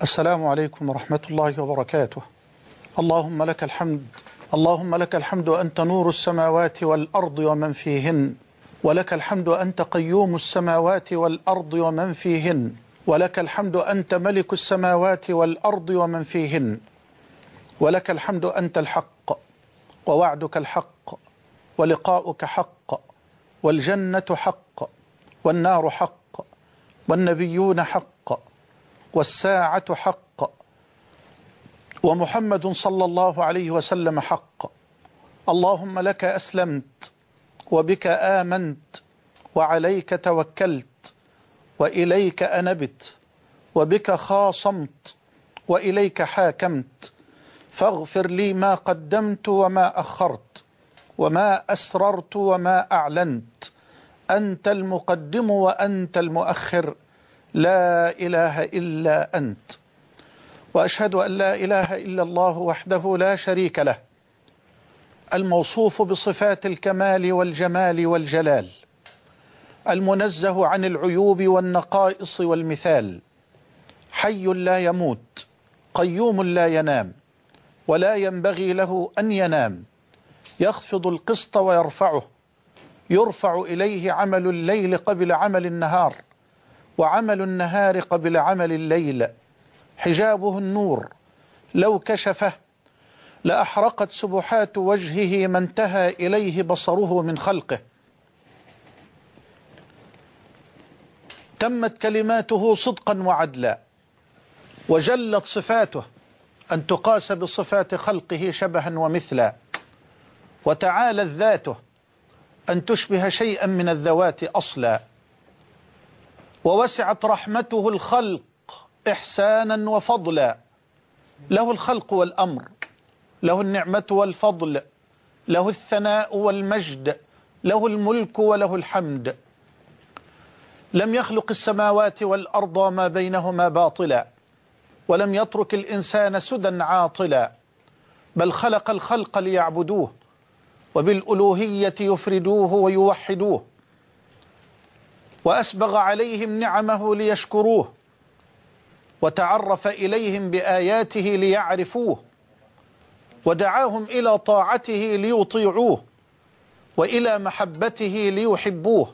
السلام عليكم ورحمة الله وبركاته. اللهم لك الحمد، اللهم لك الحمد أنت نور السماوات والأرض ومن فيهن، ولك الحمد أنت قيوم السماوات والأرض ومن فيهن، ولك الحمد أنت ملك السماوات والأرض ومن فيهن، ولك الحمد أنت الحق ووعدك الحق ولقاؤك حق والجنة حق والنار حق والنبيون حق والساعة حق ومحمد صلى الله عليه وسلم حق. اللهم لك أسلمت وبك آمنت وعليك توكلت وإليك أنبت وبك خاصمت وإليك حاكمت، فاغفر لي ما قدمت وما أخرت وما أسررت وما أعلنت، أنت المقدم وأنت المؤخر، لا إله إلا أنت. وأشهد أن لا إله إلا الله وحده لا شريك له، الموصوف بصفات الكمال والجمال والجلال، المنزه عن العيوب والنقائص والمثال، حي لا يموت، قيوم لا ينام ولا ينبغي له أن ينام، يخفض القسط ويرفعه، يرفع إليه عمل الليل قبل عمل النهار وعمل النهار قبل عمل الليل، حجابه النور، لو كشفه لأحرقت سبحات وجهه ما انتهى إليه بصره من خلقه. تمت كلماته صدقا وعدلا، وجلت صفاته أن تقاس بصفات خلقه شبها ومثلا، وتعالت ذاته أن تشبه شيئا من الذوات أصلا، ووسعت رحمته الخلق إحسانا وفضلا. له الخلق والأمر، له النعمة والفضل، له الثناء والمجد، له الملك وله الحمد. لم يخلق السماوات والأرض وما بينهما باطلا، ولم يترك الإنسان سدى عاطلا، بل خلق الخلق ليعبدوه وبالألوهية يفردوه ويوحدوه، وأسبغ عليهم نعمه ليشكروه، وتعرف إليهم بآياته ليعرفوه، ودعاهم إلى طاعته ليطيعوه وإلى محبته ليحبوه،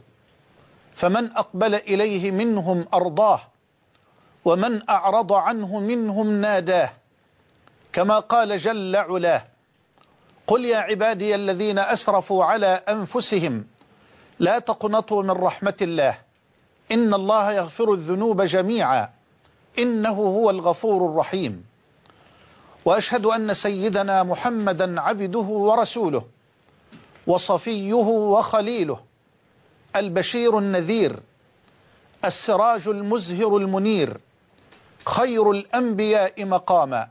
فمن أقبل إليه منهم أرضاه ومن أعرض عنه منهم ناداه، كما قال جل علاه: قل يا عبادي الذين أسرفوا على أنفسهم لا تقنطوا من رحمة الله إن الله يغفر الذنوب جميعا إنه هو الغفور الرحيم. وأشهد أن سيدنا محمدا عبده ورسوله وصفيه وخليله، البشير النذير، السراج المزهر المنير، خير الأنبياء مقاما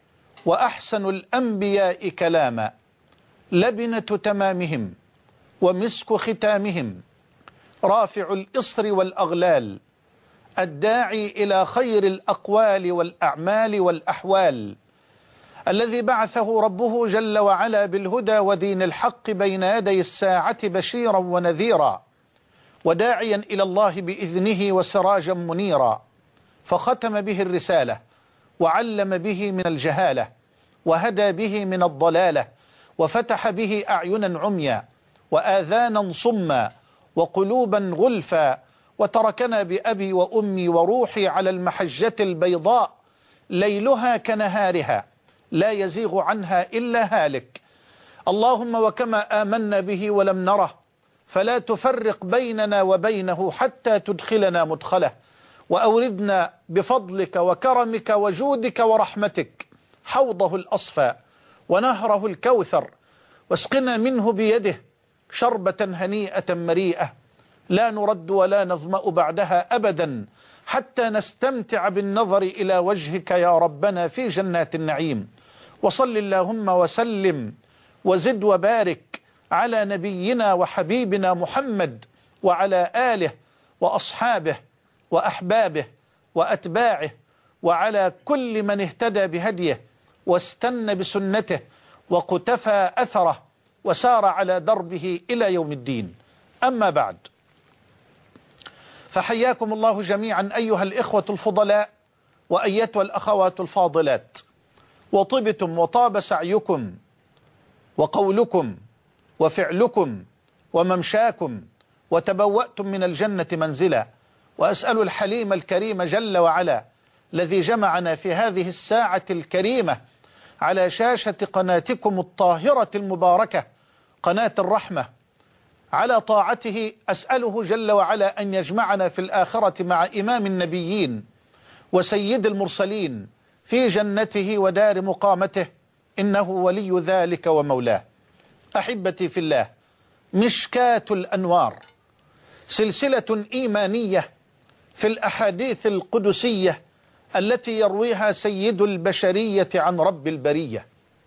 وأحسن الأنبياء كلاما، لبنة تمامهم ومسك ختامهم، رافع الإصر والأغلال، الداعي إلى خير الأقوال والأعمال والأحوال، الذي بعثه ربه جل وعلا بالهدى ودين الحق بين يدي الساعة بشيرا ونذيرا، وداعيا إلى الله بإذنه وسراجا منيرا، فختم به الرسالة وعلم به من الجهالة وهدى به من الضلالة، وفتح به أعينا عميا وآذانا صما وقلوبا غلفا، وتركنا بأبي وأمي وروحي على المحجة البيضاء ليلها كنهارها لا يزيغ عنها إلا هالك. اللهم وكما آمنا به ولم نره فلا تفرق بيننا وبينه حتى تدخلنا مدخله، وأوردنا بفضلك وكرمك وجودك ورحمتك حوضه الأصفى ونهره الكوثر، واسقنا منه بيده شربة هنيئة مريئة لا نرد ولا نظمأ بعدها أبدا، حتى نستمتع بالنظر إلى وجهك يا ربنا في جنات النعيم. وصل اللهم وسلم وزد وبارك على نبينا وحبيبنا محمد وعلى آله وأصحابه وأحبابه وأتباعه وعلى كل من اهتدى بهديه واستنى بسنته وقتفى أثره وسار على دربه إلى يوم الدين. أما بعد، فحياكم الله جميعا أيها الإخوة الفضلاء وأيتها الأخوات الفاضلات، وطبتم وطاب سعيكم وقولكم وفعلكم وممشاكم وتبوأتم من الجنة منزلا. وأسأل الحليم الكريم جل وعلا الذي جمعنا في هذه الساعة الكريمة على شاشة قناتكم الطاهرة المباركة قناة الرحمة على طاعته، أسأله جل وعلا أن يجمعنا في الآخرة مع إمام النبيين وسيد المرسلين في جنته ودار مقامته، إنه ولي ذلك ومولاه. أحبتي في الله، مشكاة الأنوار سلسلة إيمانية في الأحاديث القدسية التي يرويها سيد البشرية عن رب البرية،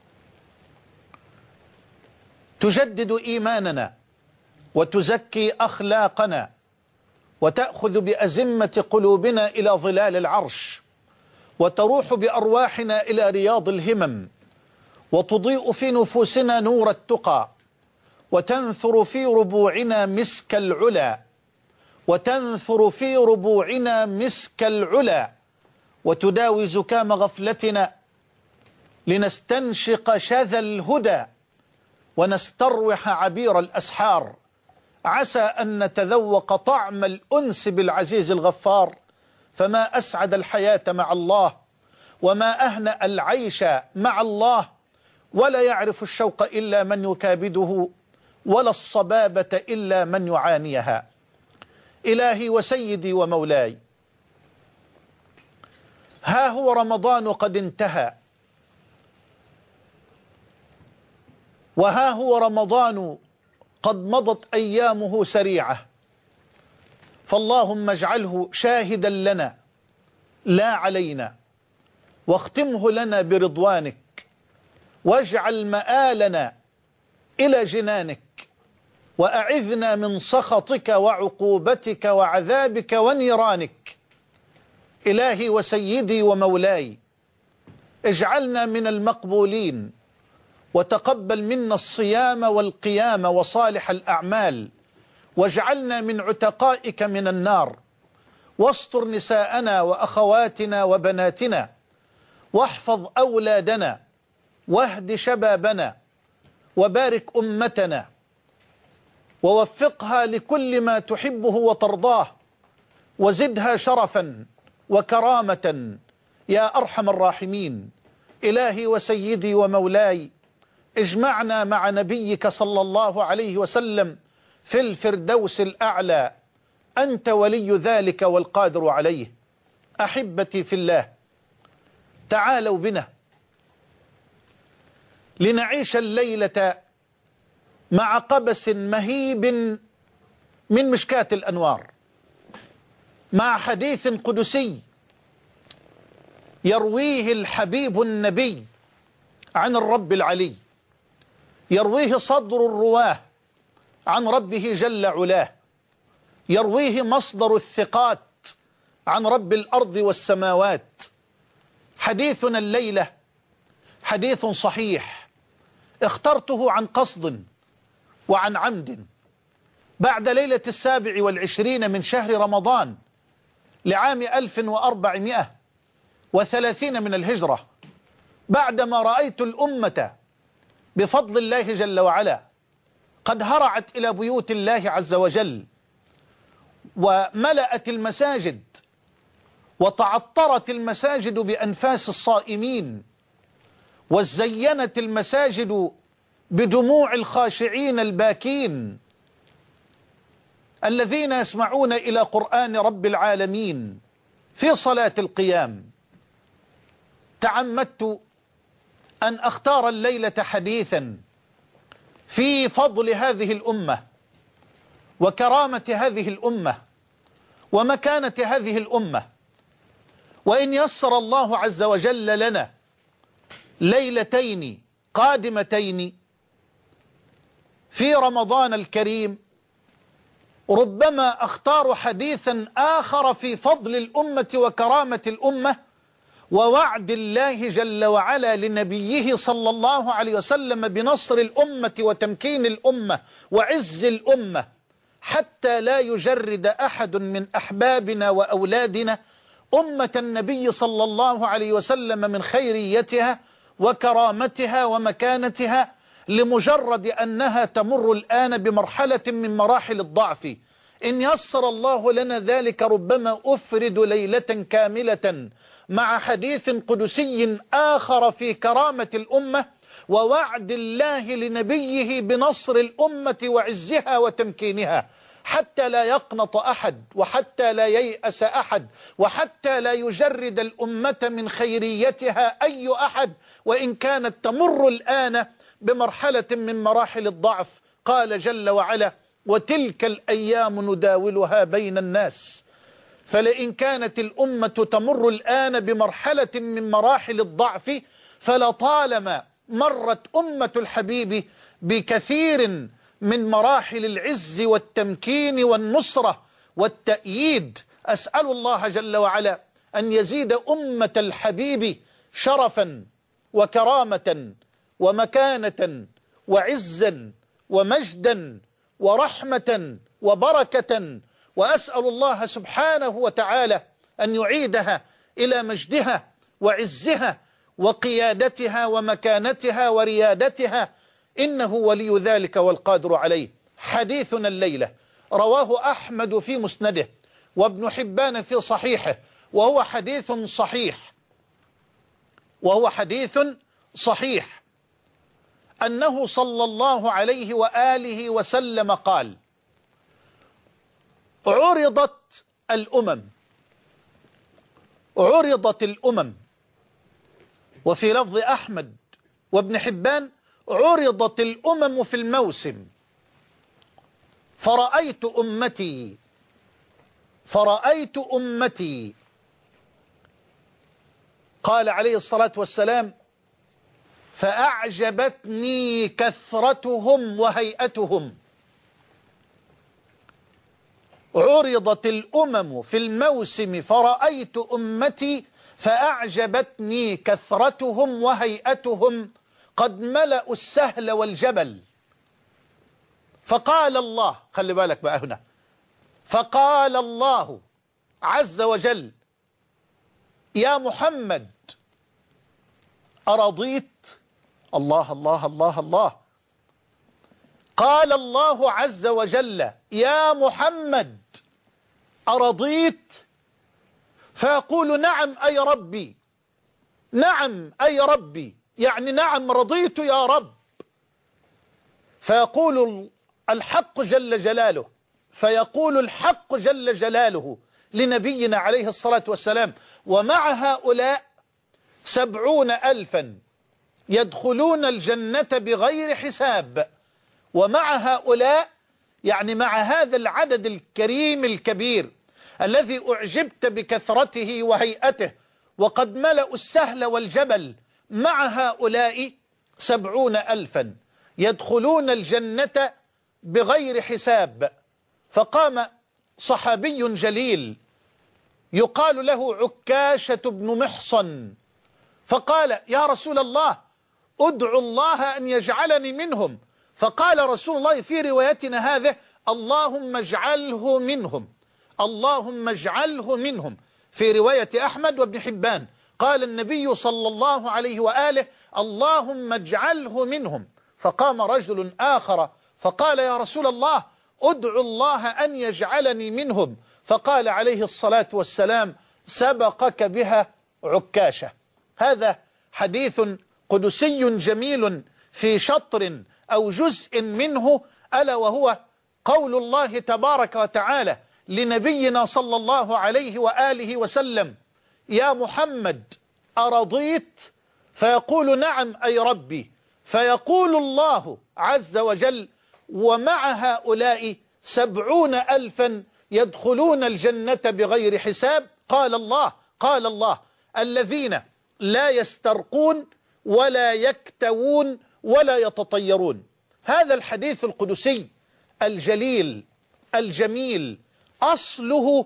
تجدد إيماننا وتزكي أخلاقنا وتأخذ بأزمة قلوبنا إلى ظلال العرش، وتروح بأرواحنا إلى رياض الهمم، وتضيء في نفوسنا نور التقى، وتنثر في ربوعنا مسك العلا، وتنثر في ربوعنا مسك العلا، وتداوي زكام غفلتنا لنستنشق شذا الهدى ونستروح عبير الأسحار، عسى أن نتذوق طعم الأنس بالعزيز الغفار. فما أسعد الحياة مع الله، وما أهنأ العيش مع الله، ولا يعرف الشوق إلا من يكابده، ولا الصبابة إلا من يعانيها. إلهي وسيدي ومولاي، ها هو رمضان قد انتهى، وها هو رمضان قد مضت أيامه سريعة، فاللهم اجعله شاهدا لنا لا علينا، واختمه لنا برضوانك، واجعل مآلنا إلى جنانك، وأعذنا من سخطك وعقوبتك وعذابك ونيرانك. إلهي وسيدي ومولاي، اجعلنا من المقبولين، وتقبل منا الصيام والقيام وصالح الأعمال، واجعلنا من عتقائك من النار، واستر نساءنا وأخواتنا وبناتنا، واحفظ أولادنا، واهد شبابنا، وبارك أمتنا، ووفقها لكل ما تحبه وترضاه، وزدها شرفا وكرامة يا أرحم الراحمين. إلهي وسيدي ومولاي، اجمعنا مع نبيك صلى الله عليه وسلم في الفردوس الأعلى، أنت ولي ذلك والقادر عليه. أحبتي في الله، تعالوا بنا لنعيش الليلة مع قبس مهيب من مشكاة الأنوار، مع حديث قدسي يرويه الحبيب النبي عن الرب العلي، يرويه صدر الرواه عن ربه جل علاه، يرويه مصدر الثقات عن رب الأرض والسماوات. حديثنا الليلة حديث صحيح اخترته عن قصد وعن عمد بعد ليلة 27 من شهر رمضان لعام 1430 من الهجرة، بعدما رأيت الأمة بفضل الله جل وعلا قد هرعت إلى بيوت الله عز وجل، وملأت المساجد، وتعطرت المساجد بأنفاس الصائمين، وزينت المساجد بدموع الخاشعين الباكين الذين يسمعون إلى قرآن رب العالمين في صلاة القيام. تعمدت أن أختار الليلة حديثا في فضل هذه الأمة وكرامة هذه الأمة ومكانة هذه الأمة، وإن يسر الله عز وجل لنا ليلتين قادمتين في رمضان الكريم، ربما أختار حديثا آخر في فضل الأمة وكرامة الأمة ووعد الله جل وعلا لنبيه صلى الله عليه وسلم بنصر الأمة وتمكين الأمة وعز الأمة، حتى لا يجرد أحد من أحبابنا وأولادنا أمة النبي صلى الله عليه وسلم من خيريتها وكرامتها ومكانتها لمجرد أنها تمر الآن بمرحلة من مراحل الضعف. إن يسر الله لنا ذلك ربما أفرد ليلة كاملة مع حديث قدسي آخر في كرامة الأمة ووعد الله لنبيه بنصر الأمة وعزها وتمكينها، حتى لا يقنط أحد وحتى لا ييأس أحد وحتى لا يجرد الأمة من خيريتها أي أحد، وإن كانت تمر الآن بمرحلة من مراحل الضعف. قال جل وعلا: وتلك الأيام نداولها بين الناس. فلئن كانت الأمة تمر الآن بمرحلة من مراحل الضعف فلطالما مرت أمة الحبيب بكثير من مراحل العز والتمكين والنصرة والتأييد. أسأل الله جل وعلا أن يزيد أمة الحبيب شرفا وكرامة ومكانة وعزا ومجدا ورحمة وبركة، وأسأل الله سبحانه وتعالى أن يعيدها إلى مجدها وعزها وقيادتها ومكانتها وريادتها، إنه ولي ذلك والقادر عليه. حديثنا الليلة رواه أحمد في مسنده وابن حبان في صحيحه، وهو حديث صحيح أنه صلى الله عليه وآله وسلم قال: عرضت الأمم، وفي لفظ أحمد وابن حبان: عرضت الأمم في الموسم فرأيت أمتي. قال عليه الصلاة والسلام: فأعجبتني كثرتهم وهيئتهم. عرضت الأمم في الموسم فرأيت أمتي فأعجبتني كثرتهم وهيئتهم قد ملأوا السهل والجبل. فقال الله، خلي بالك بقى هنا، فقال الله عز وجل: يا محمد أرضيت؟ الله الله الله الله. قال الله عز وجل: يا محمد أرضيت؟ فيقول: نعم أي ربي، نعم أي ربي، يعني نعم رضيت يا رب. فيقول الحق جل جلاله لنبينا عليه الصلاة والسلام: ومع هؤلاء 70,000 يدخلون الجنة بغير حساب. ومع هؤلاء يعني مع هذا العدد الكريم الكبير الذي أعجبت بكثرته وهيئته وقد ملأوا السهل والجبل، مع هؤلاء 70,000 يدخلون الجنة بغير حساب. فقام صحابي جليل يقال له عكاشة بن محصن فقال: يا رسول الله ادعو الله أن يجعلني منهم. فقال رسول الله في روايتنا هذه: اللهم اجعله منهم، اللهم اجعله منهم. في رواية أحمد وابن حبان قال النبي صلى الله عليه وآله: اللهم اجعله منهم. فقام رجل آخر فقال: يا رسول الله ادعو الله أن يجعلني منهم. فقال عليه الصلاة والسلام: سبقك بها عكاشة. هذا حديث قدسي جميل في شطر أو جزء منه، ألا وهو قول الله تبارك وتعالى لنبينا صلى الله عليه وآله وسلم: يا محمد أرضيت؟ فيقول: نعم أي ربي. فيقول الله عز وجل: ومع هؤلاء 70,000 يدخلون الجنة بغير حساب. قال الله: الذين لا يسترقون ولا يكتوون ولا يتطيرون. هذا الحديث القدسي الجليل الجميل أصله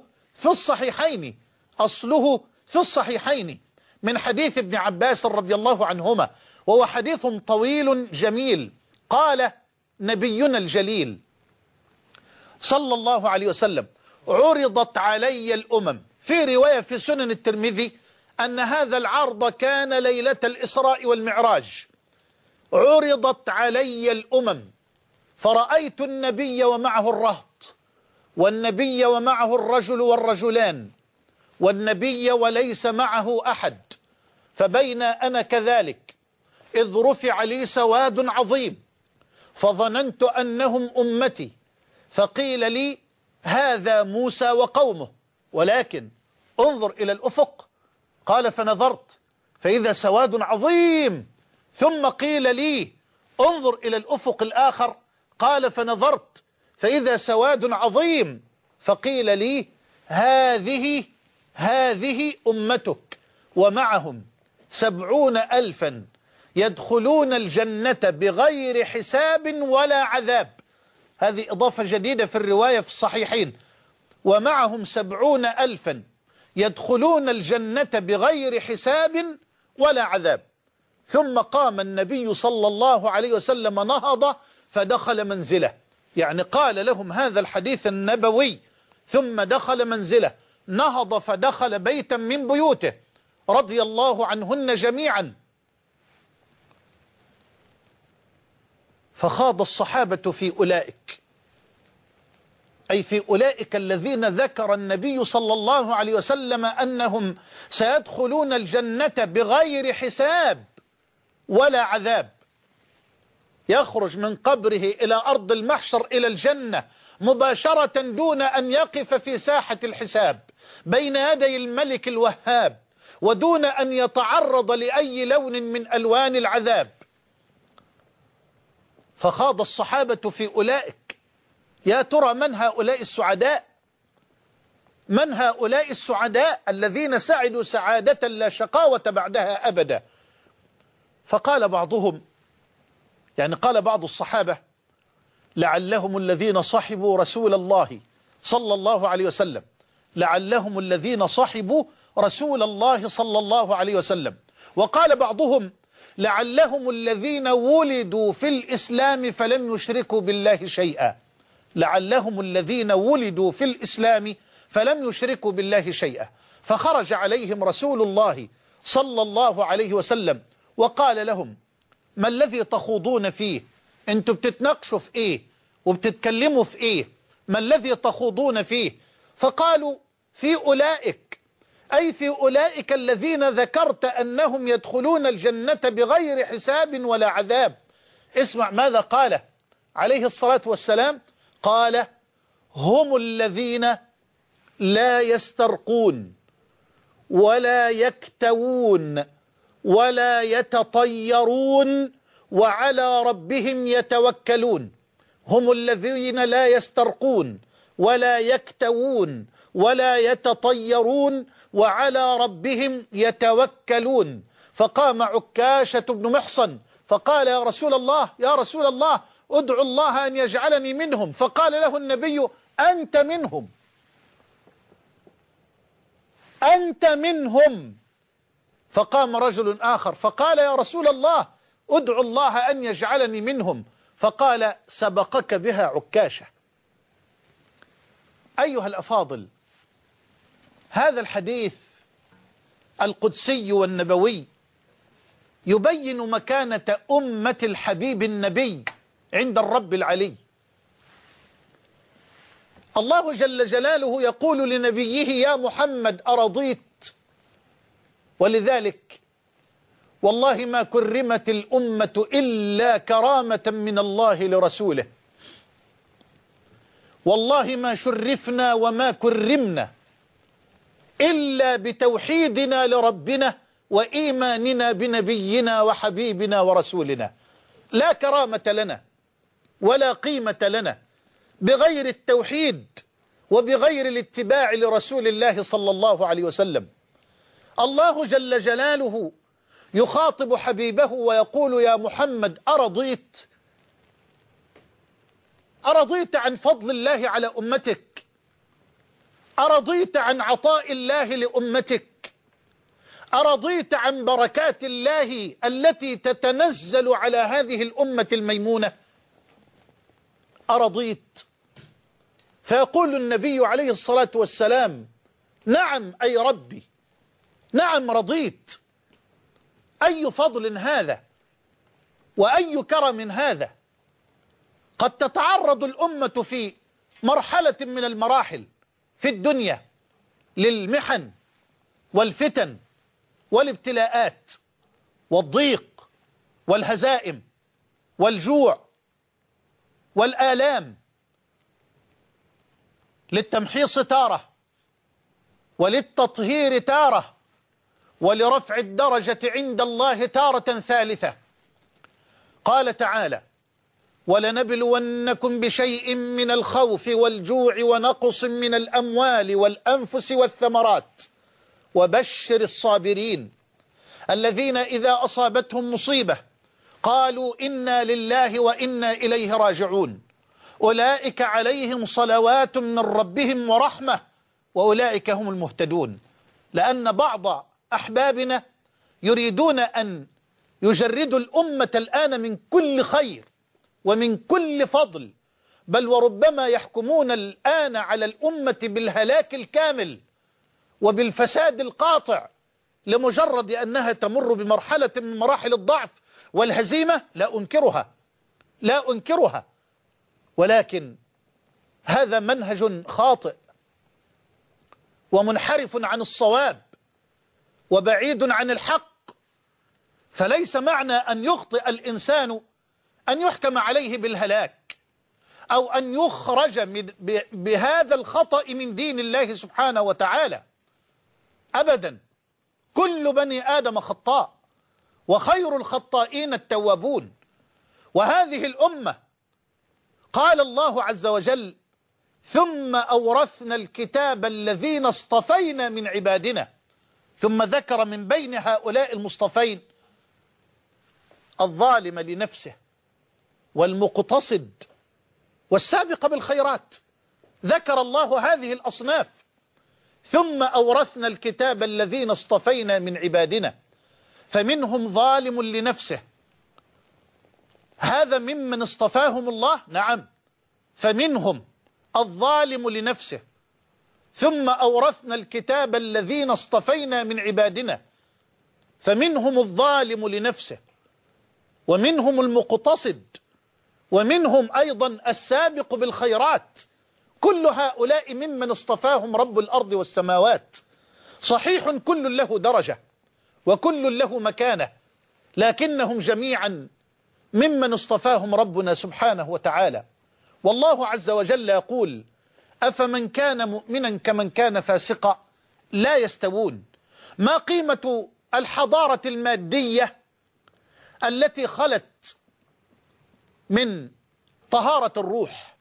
في الصحيحين من حديث ابن عباس رضي الله عنهما، وهو حديث طويل جميل. قال نبينا الجليل صلى الله عليه وسلم: عرضت علي الأمم في رواية في سنن الترمذي أن هذا العرض كان ليلة الإسراء والمعراج. عرضت علي الأمم فرأيت النبي ومعه الرهط، والنبي ومعه الرجل والرجلان، والنبي وليس معه أحد. فبين أنا كذلك إذ رفع لي سواد عظيم فظننت أنهم أمتي، فقيل لي هذا موسى وقومه، ولكن انظر إلى الأفق. قال فنظرت فإذا سواد عظيم، ثم قيل لي انظر إلى الأفق الآخر. قال فنظرت فإذا سواد عظيم، فقيل لي هذه أمتك ومعهم 70,000 يدخلون الجنة بغير حساب ولا عذاب. هذه إضافة جديدة في الرواية في الصحيحين، ومعهم 70,000 يدخلون الجنة بغير حساب ولا عذاب. ثم قام النبي صلى الله عليه وسلم نهض فدخل منزله، يعني قال لهم هذا الحديث النبوي ثم دخل منزله، نهض فدخل بيتا من بيوته رضي الله عنهن جميعا. فخاض الصحابة في أولئك، أي في أولئك الذين ذكر النبي صلى الله عليه وسلم أنهم سيدخلون الجنة بغير حساب ولا عذاب. يخرج من قبره إلى أرض المحشر إلى الجنة مباشرة دون أن يقف في ساحة الحساب بين يدي الملك الوهاب، ودون أن يتعرض لأي لون من ألوان العذاب. فخاض الصحابة في أولئك. يا ترى من هؤلاء السعداء؟ من هؤلاء السعداء الذين سعدوا سعادة لا شقاوة بعدها أبدا؟ فقال بعضهم، يعني قال بعض الصحابة لعلهم الذين صحبوا رسول الله صلى الله عليه وسلم، لعلهم الذين صحبوا رسول الله صلى الله عليه وسلم. وقال بعضهم لعلهم الذين ولدوا في الإسلام فلم يشركوا بالله شيئا، لعلهم الذين ولدوا في الإسلام فلم يشركوا بالله شيئا. فخرج عليهم رسول الله صلى الله عليه وسلم وقال لهم ما الذي تخوضون فيه؟ انتوا بتتناقشوا في ايه وبتتكلموا في ايه؟ ما الذي تخوضون فيه؟ فقالوا في أولئك، أي في أولئك الذين ذكرت أنهم يدخلون الجنة بغير حساب ولا عذاب. اسمع ماذا قال عليه الصلاة والسلام. قال هم الذين لا يسترقون ولا يكتوون ولا يتطيرون وعلى ربهم يتوكلون. هم الذين لا يسترقون ولا يكتوون ولا يتطيرون وعلى ربهم يتوكلون. فقام عكاشة بن محصن فقال يا رسول الله، يا رسول الله، ادعو الله أن يجعلني منهم. فقال له النبي أنت منهم، أنت منهم. فقام رجل آخر فقال يا رسول الله ادعو الله أن يجعلني منهم. فقال سبقك بها عكاشة. أيها الأفاضل، هذا الحديث القدسي والنبوي يبين مكانة أمة الحبيب النبي عند الرب العلي. الله جل جلاله يقول لنبيه يا محمد أرضيت؟ ولذلك والله ما كرمت الأمة إلا كرامة من الله لرسوله، والله ما شرفنا وما كرمنا إلا بتوحيدنا لربنا وإيماننا بنبينا وحبيبنا ورسولنا. لا كرامة لنا ولا قيمة لنا بغير التوحيد وبغير الاتباع لرسول الله صلى الله عليه وسلم. الله جل جلاله يخاطب حبيبه ويقول يا محمد أرضيت؟ أرضيت عن فضل الله على أمتك؟ أرضيت عن عطاء الله لأمتك؟ أرضيت عن بركات الله التي تتنزل على هذه الأمة الميمونة؟ أرضيت؟ فيقول النبي عليه الصلاة والسلام نعم أي ربي، نعم رضيت. أي فضل هذا وأي كرم هذا. قد تتعرض الأمة في مرحلة من المراحل في الدنيا للمحن والفتن والابتلاءات والضيق والهزائم والجوع والآلام، للتمحيص تارة، وللتطهير تارة، ولرفع الدرجة عند الله تارة ثالثة. قال تعالى: ولنبلونكم بشيء من الخوف والجوع ونقص من الأموال والأنفس والثمرات وبشر الصابرين الذين إذا أصابتهم مصيبة قالوا إنا لله وإنا إليه راجعون أولئك عليهم صلوات من ربهم ورحمة وأولئك هم المهتدون. لأن بعض أحبابنا يريدون أن يجردوا الأمة الآن من كل خير ومن كل فضل، بل وربما يحكمون الآن على الأمة بالهلاك الكامل وبالفساد القاطع لمجرد أنها تمر بمرحلة من مراحل الضعف والهزيمة. لا أنكرها، ولكن هذا منهج خاطئ ومنحرف عن الصواب وبعيد عن الحق. فليس معنى أن يخطئ الإنسان أن يحكم عليه بالهلاك أو أن يخرج بهذا الخطأ من دين الله سبحانه وتعالى أبدا. كل بني آدم خطاء وخير الخطائين التوابون. وهذه الأمة قال الله عز وجل: ثم أورثنا الكتاب الذين اصطفينا من عبادنا. ثم ذكر من بين هؤلاء المصطفين الظالم لنفسه والمقتصد والسابق بالخيرات. ذكر الله هذه الأصناف: ثم أورثنا الكتاب الذين اصطفينا من عبادنا فمنهم ظالم لنفسه. هذا ممن اصطفاهم الله، نعم، فمنهم الظالم لنفسه. ثم أورثنا الكتاب الذين اصطفينا من عبادنا فمنهم الظالم لنفسه ومنهم المقتصد ومنهم أيضا السابق بالخيرات. كل هؤلاء ممن اصطفاهم رب الأرض والسماوات. صحيح كل له درجة وكل له مكانة، لكنهم جميعا ممن اصطفاهم ربنا سبحانه وتعالى. والله عز وجل يقول: أفمن كان مؤمنا كمن كان فاسقا لا يستوون. ما قيمة الحضارة المادية التي خلت من طهارة الروح،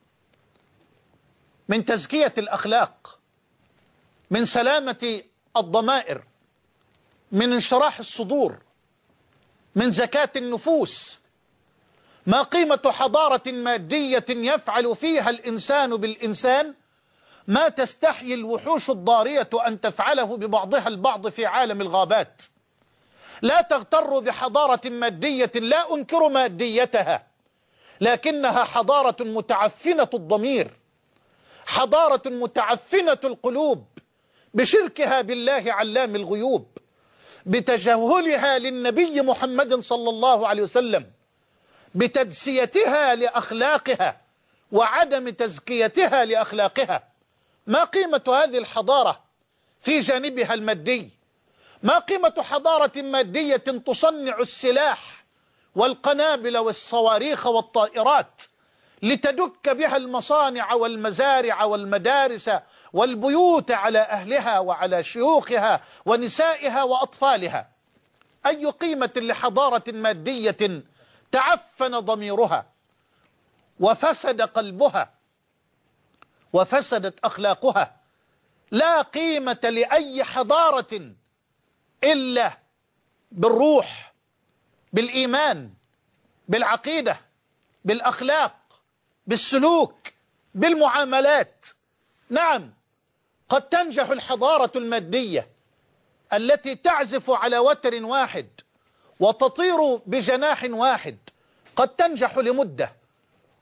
من تزكية الأخلاق، من سلامة الضمائر، من انشراح الصدور، من زكاة النفوس؟ ما قيمة حضارة مادية يفعل فيها الإنسان بالإنسان ما تستحيي الوحوش الضارية أن تفعله ببعضها البعض في عالم الغابات؟ لا تغتروا بحضارة مادية، لا أنكر ماديتها، لكنها حضارة متعفنة الضمير، حضارة متعفنة القلوب بشركها بالله علام الغيوب، بتجاهلها للنبي محمد صلى الله عليه وسلم، بتدسيتها لأخلاقها وعدم تزكيتها لأخلاقها. ما قيمة هذه الحضارة في جانبها المادي؟ ما قيمة حضارة مادية تصنع السلاح والقنابل والصواريخ والطائرات لتدك بها المصانع والمزارع والمدارس والبيوت على أهلها وعلى شيوخها ونسائها وأطفالها؟ أي قيمة لحضارة مادية تعفن ضميرها وفسد قلبها وفسدت أخلاقها؟ لا قيمة لأي حضارة إلا بالروح، بالإيمان، بالعقيدة، بالأخلاق، بالسلوك، بالمعاملات. نعم، قد تنجح الحضارة المادية التي تعزف على وتر واحد وتطير بجناح واحد، قد تنجح لمدة،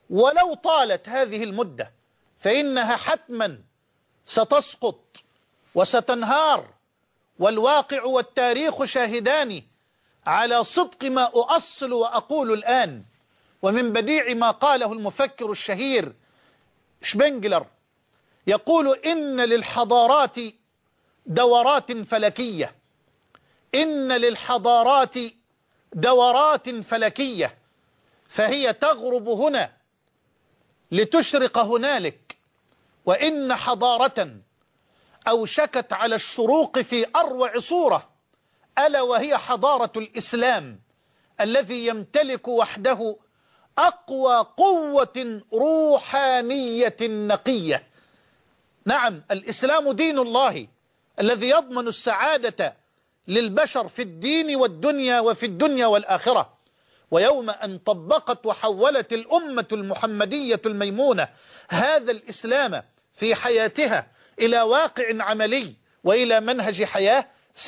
ولو طالت هذه المدة فإنها حتما ستسقط وستنهار، والواقع والتاريخ شاهدان على صدق ما أؤصل وأقول الآن. ومن بديع ما قاله المفكر الشهير شبنجلر، يقول: إن للحضارات دورات فلكية، إن للحضارات دورات فلكية، فهي تغرب هنا لتشرق هنالك، وإن حضارة أوشكت على الشروق في أروع صورة، ألا وهي حضارة الإسلام الذي يمتلك وحده أقوى قوة روحانية نقية. نعم، الإسلام دين الله الذي يضمن السعادة للبشر في الدين والدنيا وفي الدنيا والآخرة. ويوم أن طبقت وحولت الأمة المحمدية الميمونة هذا الإسلام في حياتها إلى واقع عملي وإلى منهج حياة،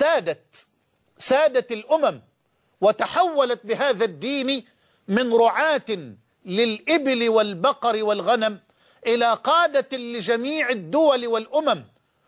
سادت الأمم، وتحولت بهذا الدين من رعاة للإبل والبقر والغنم إلى قادة لجميع الدول والأمم،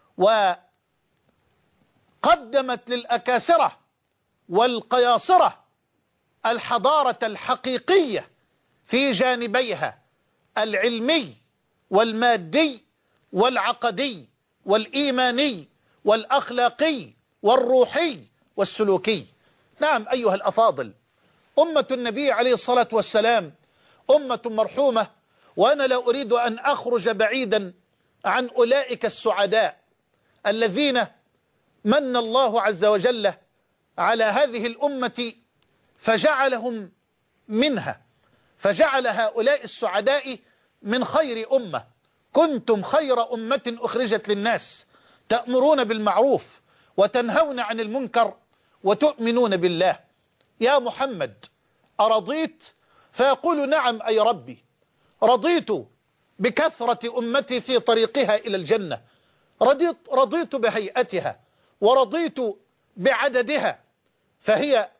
وقدمت للأكاسرة والقياصرة الحضارة الحقيقية في جانبيها العلمي والمادي والعقدي والإيماني والأخلاقي والروحي والسلوكي. نعم أيها الأفاضل، أمة النبي عليه الصلاة والسلام أمة مرحومة، وأنا لا أريد أن أخرج بعيدا عن أولئك السعداء الذين من الله عز وجل على هذه الأمة فجعلهم منها، فجعل هؤلاء السعداء من خير أمة. كنتم خير أمة أخرجت للناس، تأمرون بالمعروف وتنهون عن المنكر وتؤمنون بالله. يا محمد أرضيت؟ فيقول: نعم أي ربي، رضيت بكثرة أمتي في طريقها إلى الجنة، رضيت بهيئتها، ورضيت بعددها، فهي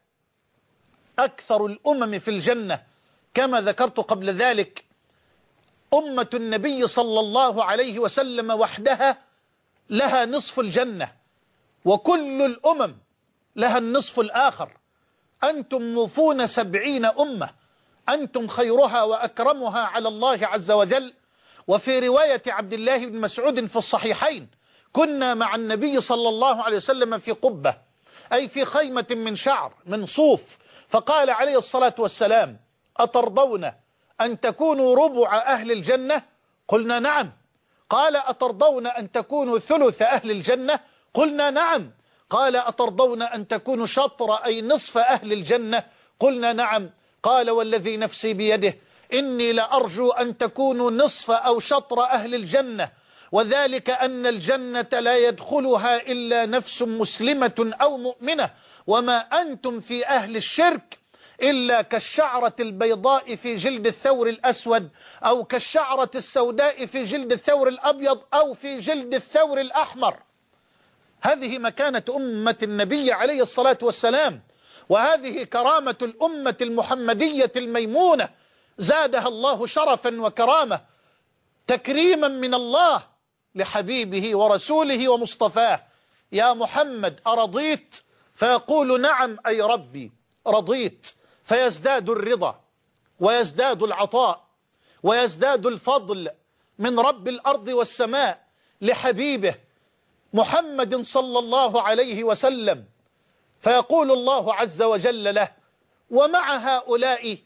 أكثر الأمم في الجنة. كما ذكرت قبل ذلك، أمة النبي صلى الله عليه وسلم وحدها لها نصف الجنة، وكل الأمم لها النصف الآخر. أنتم موفون 70 أمة، أنتم خيرها وأكرمها على الله عز وجل. وفي رواية عبد الله بن مسعود في الصحيحين: كنا مع النبي صلى الله عليه وسلم في قبة، أي في خيمة من شعر من صوف، فقال عليه الصلاة والسلام: أترضون أن تكونوا ربع أهل الجنة؟ قلنا نعم. قال: أترضون أن تكونوا ثلث أهل الجنة؟ قلنا نعم. قال: أترضون أن تكونوا شطر أي نصف أهل الجنة؟ قلنا نعم. قال: والذي نفسي بيده إني لأرجو أن تكونوا نصف أو شطر أهل الجنة، وذلك أن الجنة لا يدخلها إلا نفس مسلمة أو مؤمنة، وما أنتم في أهل الشرك إلا كالشعرة البيضاء في جلد الثور الأسود، أو كالشعرة السوداء في جلد الثور الأبيض، أو في جلد الثور الأحمر. هذه مكانة أمة النبي عليه الصلاة والسلام، وهذه كرامة الأمة المحمدية الميمونة، زادها الله شرفا وكرامة، تكريما من الله لحبيبه ورسوله ومصطفاه. يا محمد أرضيت؟ فيقول: نعم أي ربي، رضيت. فيزداد الرضا ويزداد العطاء ويزداد الفضل من رب الأرض والسماء لحبيبه محمد صلى الله عليه وسلم. فيقول الله عز وجل له: ومع هؤلاء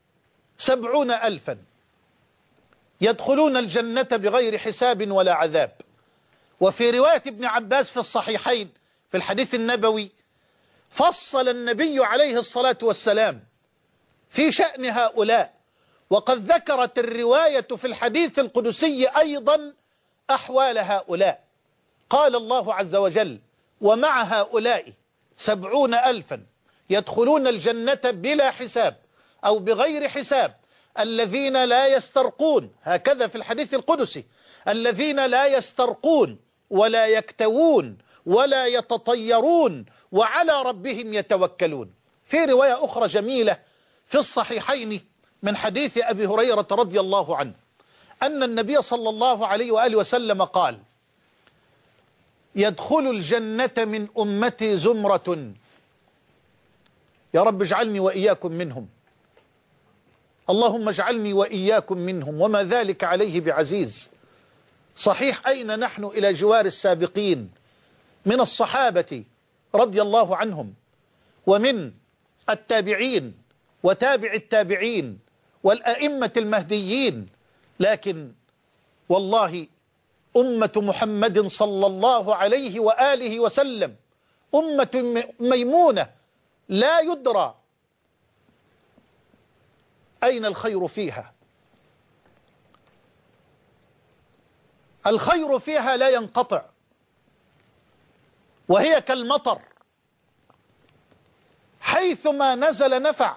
70,000 يدخلون الجنة بغير حساب ولا عذاب. وفي رواية ابن عباس في الصحيحين في الحديث النبوي، فصل النبي عليه الصلاة والسلام في شأن هؤلاء، وقد ذكرت الرواية في الحديث القدسي أيضا أحوال هؤلاء. قال الله عز وجل: ومع هؤلاء 70,000 يدخلون الجنة بلا حساب أو بغير حساب، الذين لا يسترقون، هكذا في الحديث القدسي: الذين لا يسترقون ولا يكتوون ولا يتطيرون وعلى ربهم يتوكلون. في رواية أخرى جميلة في الصحيحين من حديث أبي هريرة رضي الله عنه أن النبي صلى الله عليه وآله وسلم قال: يدخل الجنة من أمتي زمرة. يا رب اجعلني وإياكم منهم، اللهم اجعلني وإياكم منهم، وما ذلك عليه بعزيز. صحيح أين نحن إلى جوار السابقين من الصحابة رضي الله عنهم، ومن التابعين وتابع التابعين والأئمة المهديين، لكن والله أمة محمد صلى الله عليه وآله وسلم أمة ميمونة لا يدرى أين الخير فيها. الخير فيها لا ينقطع، وهي كالمطر حيثما نزل نفع.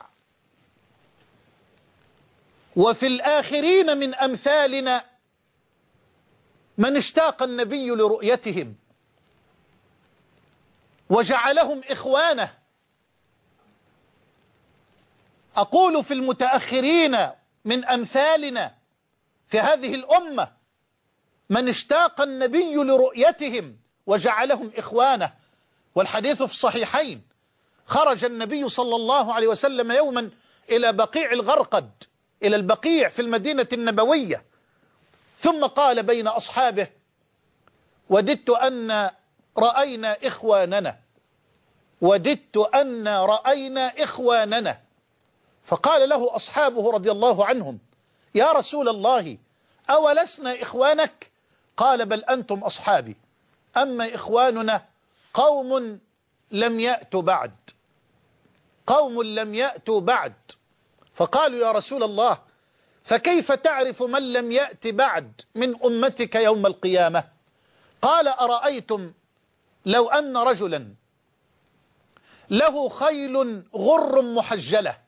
وفي الآخرين من أمثالنا من اشتاق النبي لرؤيتهم وجعلهم إخوانه. أقول في المتأخرين من أمثالنا في هذه الأمة من اشتاق النبي لرؤيتهم وجعلهم إخوانه. والحديث في الصحيحين: خرج النبي صلى الله عليه وسلم يوما إلى بقيع الغرقد، إلى البقيع في المدينة النبوية، ثم قال بين أصحابه: وددت أن رأينا إخواننا، وددت أن رأينا إخواننا. فقال له أصحابه رضي الله عنهم: يا رسول الله، أولسنا إخوانك؟ قال: بل أنتم أصحابي، أما إخواننا قوم لم يأتوا بعد، قوم لم يأتوا بعد. فقالوا: يا رسول الله، فكيف تعرف من لم يأت بعد من أمتك يوم القيامة؟ قال: أرأيتم لو أن رجلا له خيل غر محجلة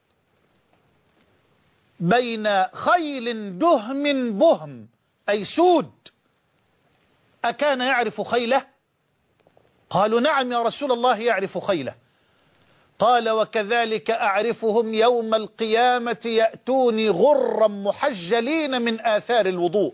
بين خيل دهم بهم، أي سود، أكان يعرف خيله؟ قالوا: نعم يا رسول الله يعرف خيله. قال: وكذلك أعرفهم يوم القيامة يأتوني غرا محجلين من آثار الوضوء.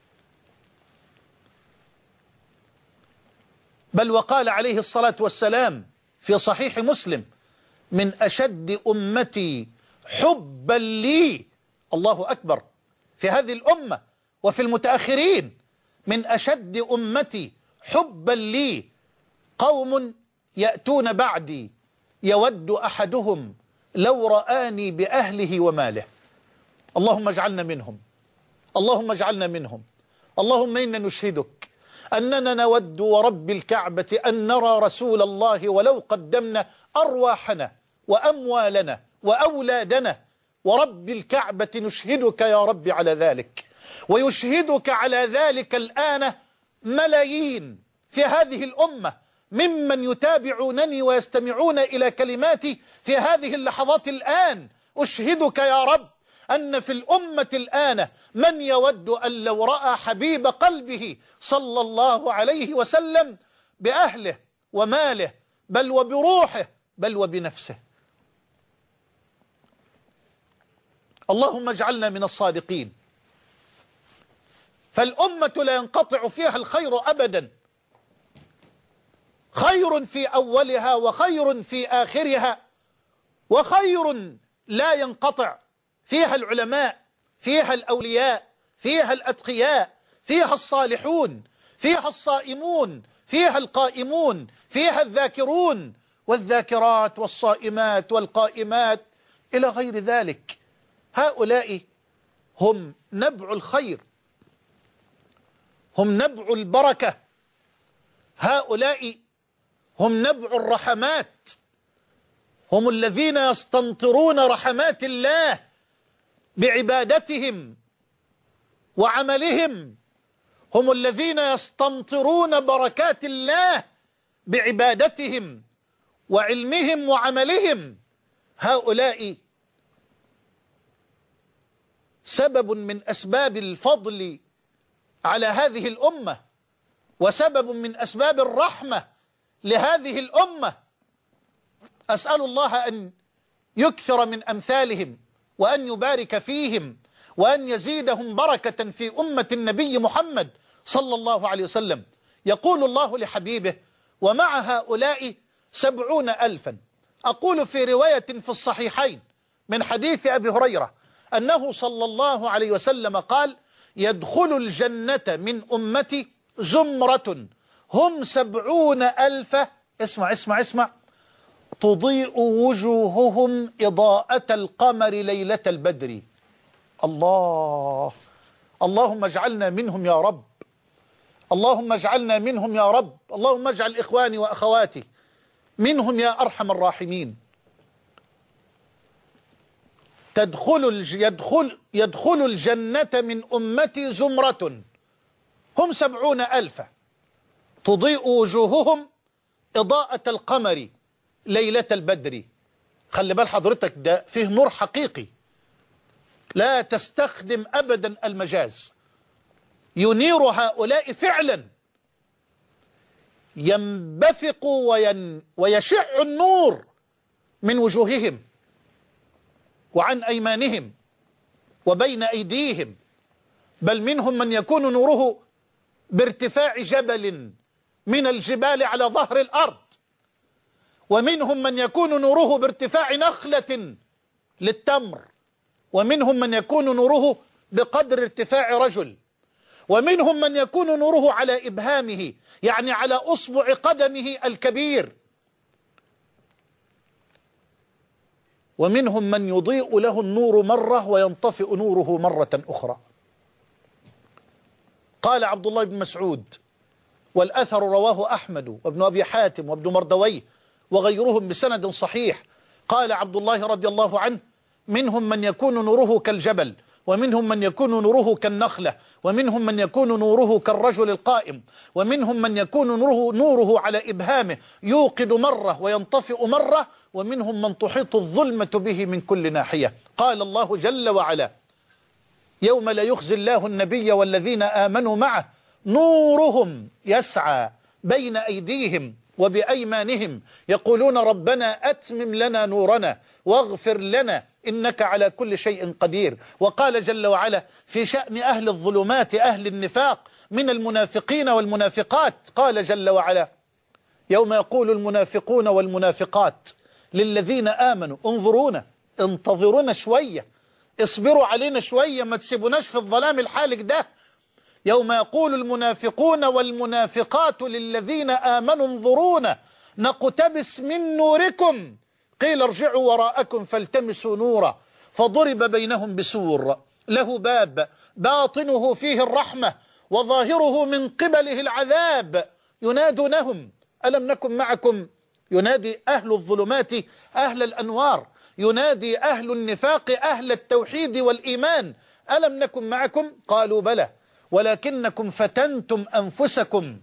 بل وقال عليه الصلاة والسلام في صحيح مسلم: من أشد أمتي حبا لي، الله أكبر، في هذه الأمة وفي المتأخرين، من أشد أمتي حبا لي قوم يأتون بعدي يود أحدهم لو رآني بأهله وماله. اللهم اجعلنا منهم، اللهم اجعلنا منهم. اللهم إنا نشهدك أننا نود ورب الكعبة أن نرى رسول الله ولو قدمنا أرواحنا وأموالنا وأولادنا، ورب الكعبة نشهدك يا رب على ذلك، ويشهدك على ذلك الآن ملايين في هذه الأمة ممن يتابعونني ويستمعون إلى كلماتي في هذه اللحظات الآن. أشهدك يا رب أن في الأمة الآن من يود أن لو رأى حبيب قلبه صلى الله عليه وسلم بأهله وماله، بل وبروحه، بل وبنفسه. اللهم اجعلنا من الصادقين. فالأمة لا ينقطع فيها الخير أبدا، خير في أولها وخير في آخرها، وخير لا ينقطع. فيها العلماء، فيها الأولياء، فيها الأتقياء، فيها الصالحون، فيها الصائمون، فيها القائمون، فيها الذاكرون والذاكرات والصائمات والقائمات إلى غير ذلك. هؤلاء هم نبع الخير، هم نبع البركة، هؤلاء هم نبع الرحمات، هم الذين يستمطرون رحمات الله بعبادتهم وعملهم، هم الذين يستمطرون بركات الله بعبادتهم وعلمهم وعملهم. هؤلاء سبب من أسباب الفضل على هذه الأمة، وسبب من أسباب الرحمة لهذه الأمة. أسأل الله أن يكثر من أمثالهم، وأن يبارك فيهم، وأن يزيدهم بركة في أمة النبي محمد صلى الله عليه وسلم. يقول الله لحبيبه: ومع هؤلاء 70,000. أقول في رواية في الصحيحين من حديث أبي هريرة أنه صلى الله عليه وسلم قال: يدخل الجنة من أمتي زمرة هم 70,000. اسمع اسمع اسمع: تضيء وجوههم إضاءة القمر ليلة البدر. الله، اللهم اجعلنا منهم يا رب، اللهم اجعلنا منهم يا رب، اللهم اجعل إخواني وأخواتي منهم يا أرحم الراحمين. يدخل الجنة من أمتي زمرة هم 70,000 تضيء وجوههم إضاءة القمر ليلة البدر. خلي بال حضرتك، ده فيه نور حقيقي، لا تستخدم أبدا المجاز. ينير هؤلاء فعلا، ينبثق ويشع النور من وجوههم وعن أيمانهم وبين أيديهم، بل منهم من يكون نوره بارتفاع جبل من الجبال على ظهر الأرض، ومنهم من يكون نوره بارتفاع نخلة للتمر، ومنهم من يكون نوره بقدر ارتفاع رجل، ومنهم من يكون نوره على إبهامه، يعني على أصبع قدمه الكبير، ومنهم من يضيء له النور مرة وينطفئ نوره مرة أخرى. قال عبد الله بن مسعود، والأثر رواه أحمد وابن أبي حاتم وابن مردويه وغيرهم بسند صحيح، قال عبد الله رضي الله عنه: منهم من يكون نوره كالجبل، ومنهم من يكون نوره كالنخلة، ومنهم من يكون نوره كالرجل القائم، ومنهم من يكون نوره على إبهامه يوقد مرة وينطفئ مرة، ومنهم من تحيط الظلمة به من كل ناحية. قال الله جل وعلا: يوم لا يخزي الله النبي والذين آمنوا معه نورهم يسعى بين أيديهم وبأيمانهم يقولون ربنا أتمم لنا نورنا واغفر لنا إنك على كل شيء قدير. وقال جل وعلا في شأن أهل الظلمات أهل النفاق من المنافقين والمنافقات، قال جل وعلا: يوم يقول المنافقون والمنافقات للذين آمنوا انظرونا، انتظرونا شوية، اصبروا علينا شوية، ما تسيبوناش في الظلام الحالك ده. يوم يقول المنافقون والمنافقات للذين آمنوا انظرونا نقتبس من نوركم قيل ارجعوا وراءكم فالتمسوا نورا فضرب بينهم بسور له باب باطنه فيه الرحمة وظاهره من قبله العذاب ينادونهم ألم نكن معكم. ينادي أهل الظلمات أهل الأنوار، ينادي أهل النفاق أهل التوحيد والإيمان: ألم نكن معكم؟ قالوا بلى ولكنكم فتنتم أنفسكم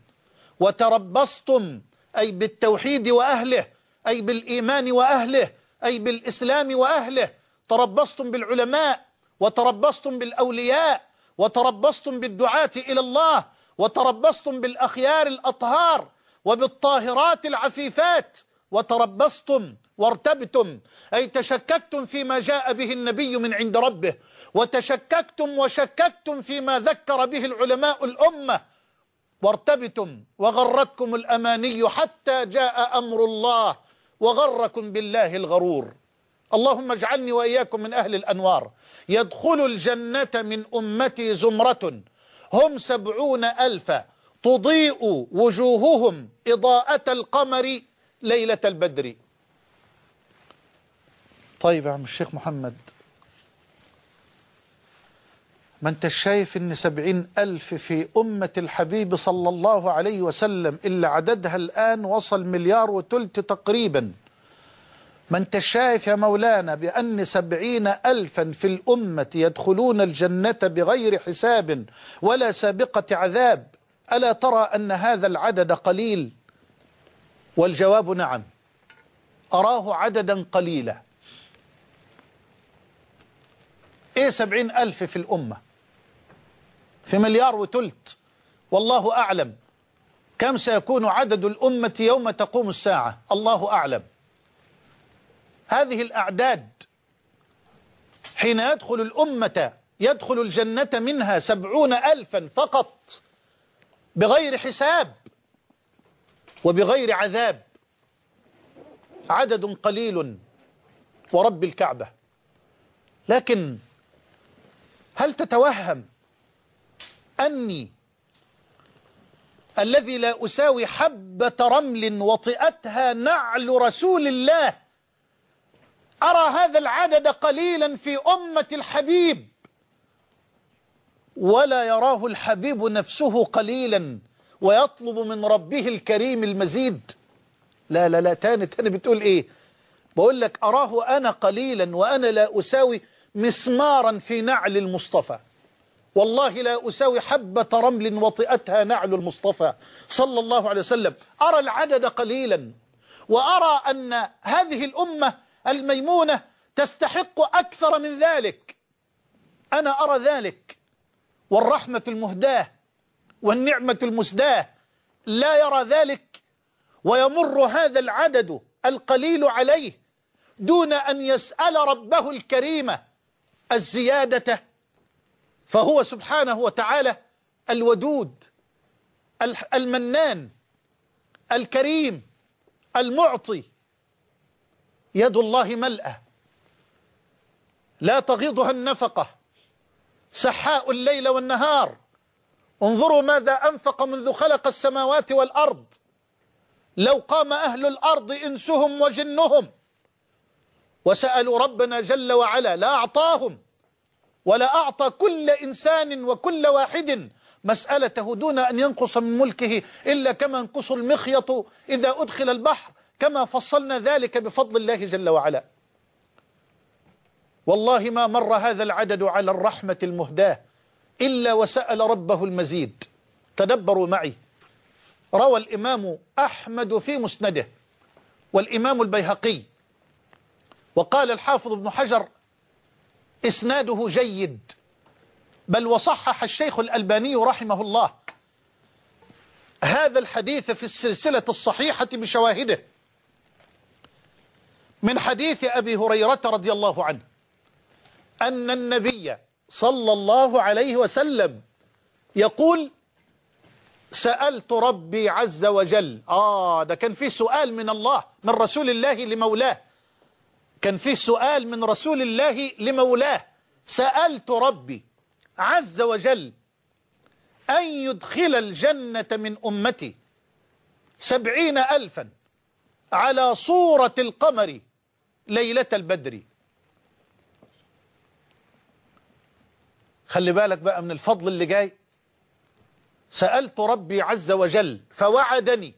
وتربصتم، أي بالتوحيد وأهله، أي بالإيمان وأهله، أي بالإسلام وأهله. تربصتم بالعلماء، وتربصتم بالأولياء، وتربصتم بالدعاة إلى الله، وتربصتم بالأخيار الأطهار وبالطاهرات العفيفات، وتربصتم وارتبتم، أي تشككتم فيما جاء به النبي من عند ربه، وتشككتم وشككتم فيما ذكر به العلماء الأمة، وارتبتم وغرتكم الأماني حتى جاء أمر الله وغركم بالله الغرور. اللهم اجعلني وإياكم من أهل الأنوار. يدخل الجنة من أمتي زمرة هم 70,000 تضيء وجوههم إضاءة القمر ليلة البدر. طيب يا عم الشيخ محمد، ما انت شايف ان 70,000 في أمة الحبيب صلى الله عليه وسلم اللي عددها الآن وصل 1.3 مليار تقريبا. ما انت شايف يا مولانا بأن 70,000 في الأمة يدخلون الجنة بغير حساب ولا سابقة عذاب. ألا ترى أن هذا العدد قليل؟ والجواب نعم، أراه عددا قليلا. ايه 70,000 في الأمة في 1.3 مليار؟ والله أعلم كم سيكون عدد الأمة يوم تقوم الساعة، الله أعلم. هذه الأعداد حين يدخل الأمة يدخل الجنة منها 70,000 فقط بغير حساب، وبغير عذاب، عدد قليل ورب الكعبة. لكن هل تتوهم أني الذي لا أساوي حبة رمل وطئتها نعل رسول الله أرى هذا العدد قليلا في أمة الحبيب، ولا يراه الحبيب نفسه قليلا ويطلب من ربه الكريم المزيد؟ لا لا لا، تاني بتقول إيه؟ بقول لك أراه أنا قليلا وأنا لا أساوي مسمارا في نعل المصطفى، والله لا أساوي حبة رمل وطئتها نعل المصطفى صلى الله عليه وسلم. أرى العدد قليلا، وأرى أن هذه الأمة الميمونة تستحق أكثر من ذلك. أنا أرى ذلك، والرحمة المهداة والنعمة المسداة لا يرى ذلك، ويمر هذا العدد القليل عليه دون أن يسأل ربه الكريم الزيادة، فهو سبحانه وتعالى الودود المنان الكريم المعطي، يد الله ملأة لا تغيضها النفقة، سحاء الليل والنهار. انظروا ماذا أنفق منذ خلق السماوات والأرض. لو قام أهل الأرض إنسهم وجنهم وسألوا ربنا جل وعلا لأعطاهم، ولا أعطى كل إنسان وكل واحد مسألته دون أن ينقص من ملكه إلا كما ينقص المخيط إذا أدخل البحر، كما فصلنا ذلك بفضل الله جل وعلا. والله ما مر هذا العدد على الرحمة المهداة إلا وسأل ربه المزيد. تدبروا معي، روى الإمام أحمد في مسنده والإمام البيهقي، وقال الحافظ ابن حجر إسناده جيد، بل وصحح الشيخ الألباني رحمه الله هذا الحديث في السلسلة الصحيحة بشواهده، من حديث أبي هريرة رضي الله عنه أن النبي صلى الله عليه وسلم يقول: سألت ربي عز وجل. ده كان فيه سؤال من الله، من رسول الله لمولاه، كان فيه سؤال من رسول الله لمولاه. سألت ربي عز وجل أن يدخل الجنة من أمتي 70,000 على صورة القمر ليلة البدر. خلي بالك بقى من الفضل اللي جاي. سألت ربي عز وجل فوعدني،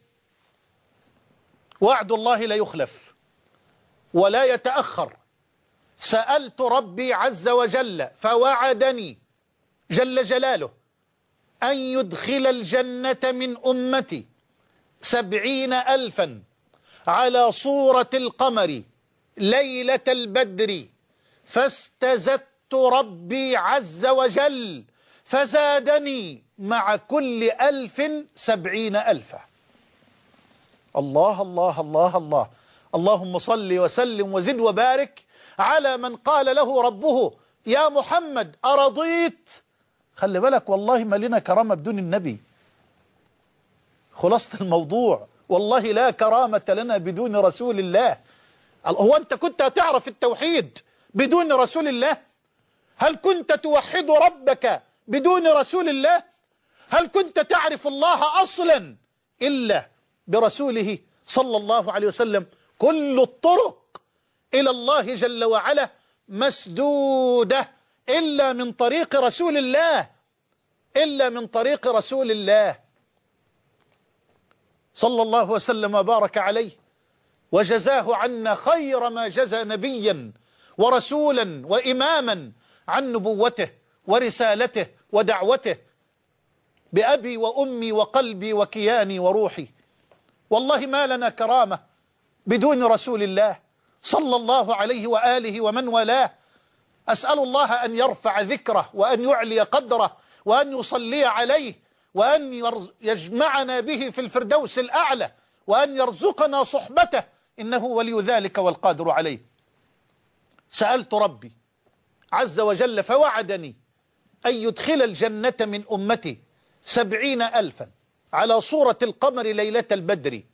وعد الله لا يخلف ولا يتأخر. سألت ربي عز وجل فوعدني جل جلاله أن يدخل الجنة من أمتي 70,000 على صورة القمر ليلة البدر، فاستزدت ربي عز وجل فزادني مع كل 1000 70,000. الله الله الله الله. اللهم صل وسلم وزد وبارك على من قال له ربه: يا محمد أرضيت؟ خلي بالك، والله ما لنا كرامة بدون النبي. خلاصة الموضوع، والله لا كرامة لنا بدون رسول الله. هو أنت كنت هتعرف التوحيد بدون رسول الله؟ هل كنت توحد ربك بدون رسول الله؟ هل كنت تعرف الله أصلا إلا برسوله صلى الله عليه وسلم؟ كل الطرق إلى الله جل وعلا مسدودة إلا من طريق رسول الله، إلا من طريق رسول الله صلى الله وسلم وبارك عليه، وجزاه عنا خير ما جزى نبيا ورسولا وإماما عن نبوته ورسالته ودعوته، بأبي وأمي وقلبي وكياني وروحي. والله ما لنا كرامة بدون رسول الله صلى الله عليه وآله ومن والاه. أسأل الله أن يرفع ذكره وأن يعلي قدره وأن يصلي عليه وأن يجمعنا به في الفردوس الأعلى وأن يرزقنا صحبته، إنه ولي ذلك والقادر عليه. سألت ربي عز وجل فوعدني أن يدخل الجنة من أمتي 70,000 على صورة القمر ليلة البدر،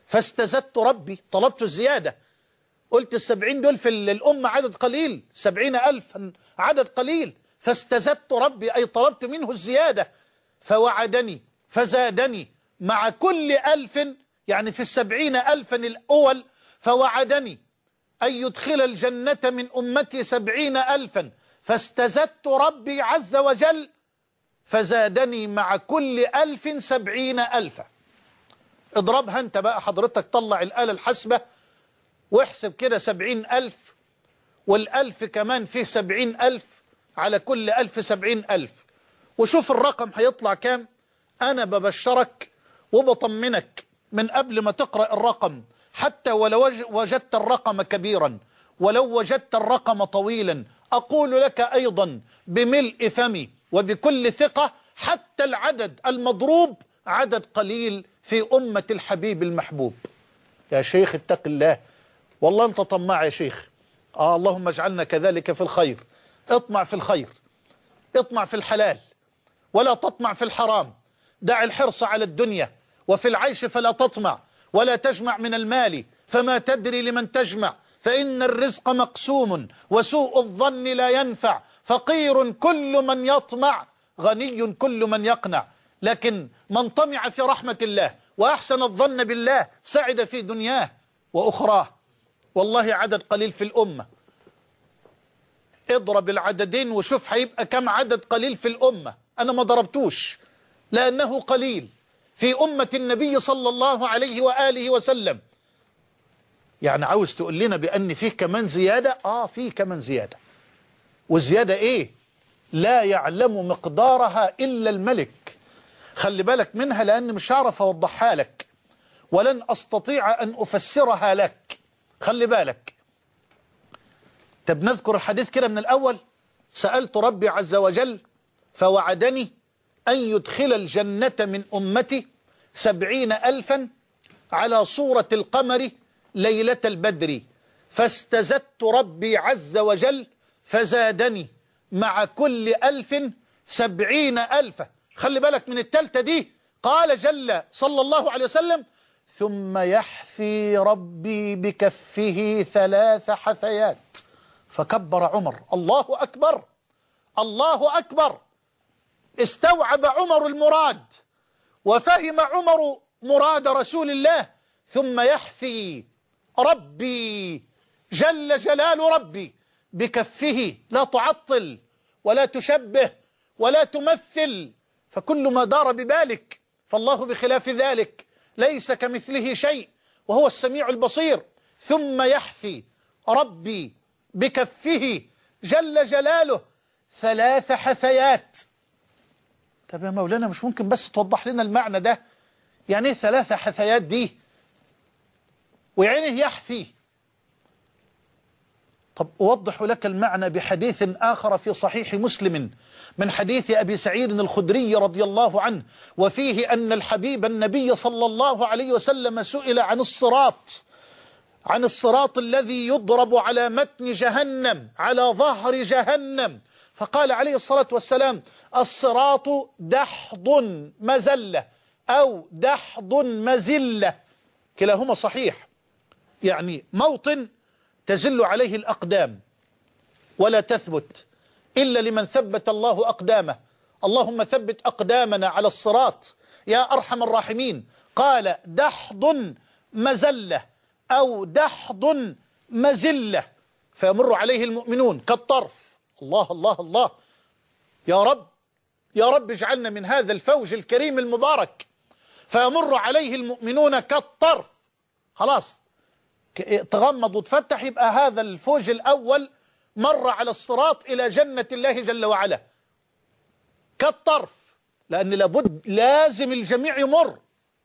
فاستزدت ربي، طلبت الزيادة. قلت 70 دول في الأمة عدد قليل، 70,000 عدد قليل، فاستزدت ربي أي طلبت منه الزيادة، فوعدني فزادني مع كل 1000، يعني في 70,000 الأول، فوعدني أن يدخل الجنة من أمتي 70,000، فاستزدت ربي عز وجل فزادني مع كل 1000 70,000. اضربها انت بقى حضرتك، طلع الآلة الحاسبة واحسب كده 70,000 والألف كمان فيه 70,000، على كل 1000 70,000، وشوف الرقم هيطلع كام. أنا ببشرك وبطمنك من قبل ما تقرأ الرقم، حتى ولو وجدت الرقم كبيرا، ولو وجدت الرقم طويلا، أقول لك أيضا بملء فمي وبكل ثقة، حتى العدد المضروب عدد قليل في أمة الحبيب المحبوب. يا شيخ اتق الله، والله أنت طماع يا شيخ. اللهم اجعلنا كذلك في الخير. اطمع في الخير، اطمع في الحلال، ولا تطمع في الحرام. دع الحرص على الدنيا، وفي العيش فلا تطمع، ولا تجمع من المال فما تدري لمن تجمع، فإن الرزق مقسوم وسوء الظن لا ينفع، فقير كل من يطمع، غني كل من يقنع. لكن من طمع في رحمة الله وأحسن الظن بالله سعد في دنياه وأخراه. والله عدد قليل في الأمة، اضرب العددين وشوف هيبقى كم عدد قليل في الأمة. أنا ما ضربتوش لأنه قليل في أمة النبي صلى الله عليه وآله وسلم. يعني عاوز تقول لنا بأن فيه كمان زيادة؟ فيه كمان زيادة. والزيادة إيه؟ لا يعلم مقدارها إلا الملك. خلي بالك منها، لأن مش هعرف أوضحها لك ولن أستطيع أن أفسرها لك. خلي بالك. طب نذكر الحديث كده من الأول. سألت ربي عز وجل فوعدني أن يدخل الجنة من أمتي 70,000 على صورة القمر ليلة البدر، فاستزدت ربي عز وجل فزادني مع كل 1000 70,000. خلي بالك من التالتة دي. قال جل صلى الله عليه وسلم: ثم يحثي ربي بكفه 3 حثيات. فكبر عمر. الله أكبر، الله أكبر. استوعب عمر المراد وفهم عمر مراد رسول الله. ثم يحثي ربي جل جلال ربي بكفه، لا تعطل ولا تشبه ولا تمثل، فكل ما دار ببالك، فالله بخلاف ذلك ليس كمثله شيء وهو السميع البصير. ثم يحثي ربي بكفه جل جلاله 3 حثيات. طب يا مولانا مش ممكن بس توضح لنا المعنى ده؟ يعني ايه 3 حثيات دي؟ ويعني يحثي؟ طب أوضح لك المعنى بحديث آخر في صحيح مسلم من حديث أبي سعيد الخدري رضي الله عنه، وفيه أن الحبيب النبي صلى الله عليه وسلم سئل عن الصراط، عن الصراط الذي يضرب على متن جهنم، على ظهر جهنم، فقال عليه الصلاة والسلام: الصراط دحض مزلة أو دحض مزلة، كلاهما صحيح. يعني موطن تزل عليه الأقدام ولا تثبت إلا لمن ثبت الله أقدامه. اللهم ثبت أقدامنا على الصراط يا أرحم الراحمين. قال دحض مزلة أو دحض مزلة، فيمر عليه المؤمنون كالطرف. الله الله الله، يا رب يا رب اجعلنا من هذا الفوج الكريم المبارك. فيمر عليه المؤمنون كالطرف، خلاص تغمض وتفتح، يبقى هذا الفوج الأول مر على الصراط إلى جنة الله جل وعلا كالطرف، لأن لابد لازم الجميع يمر،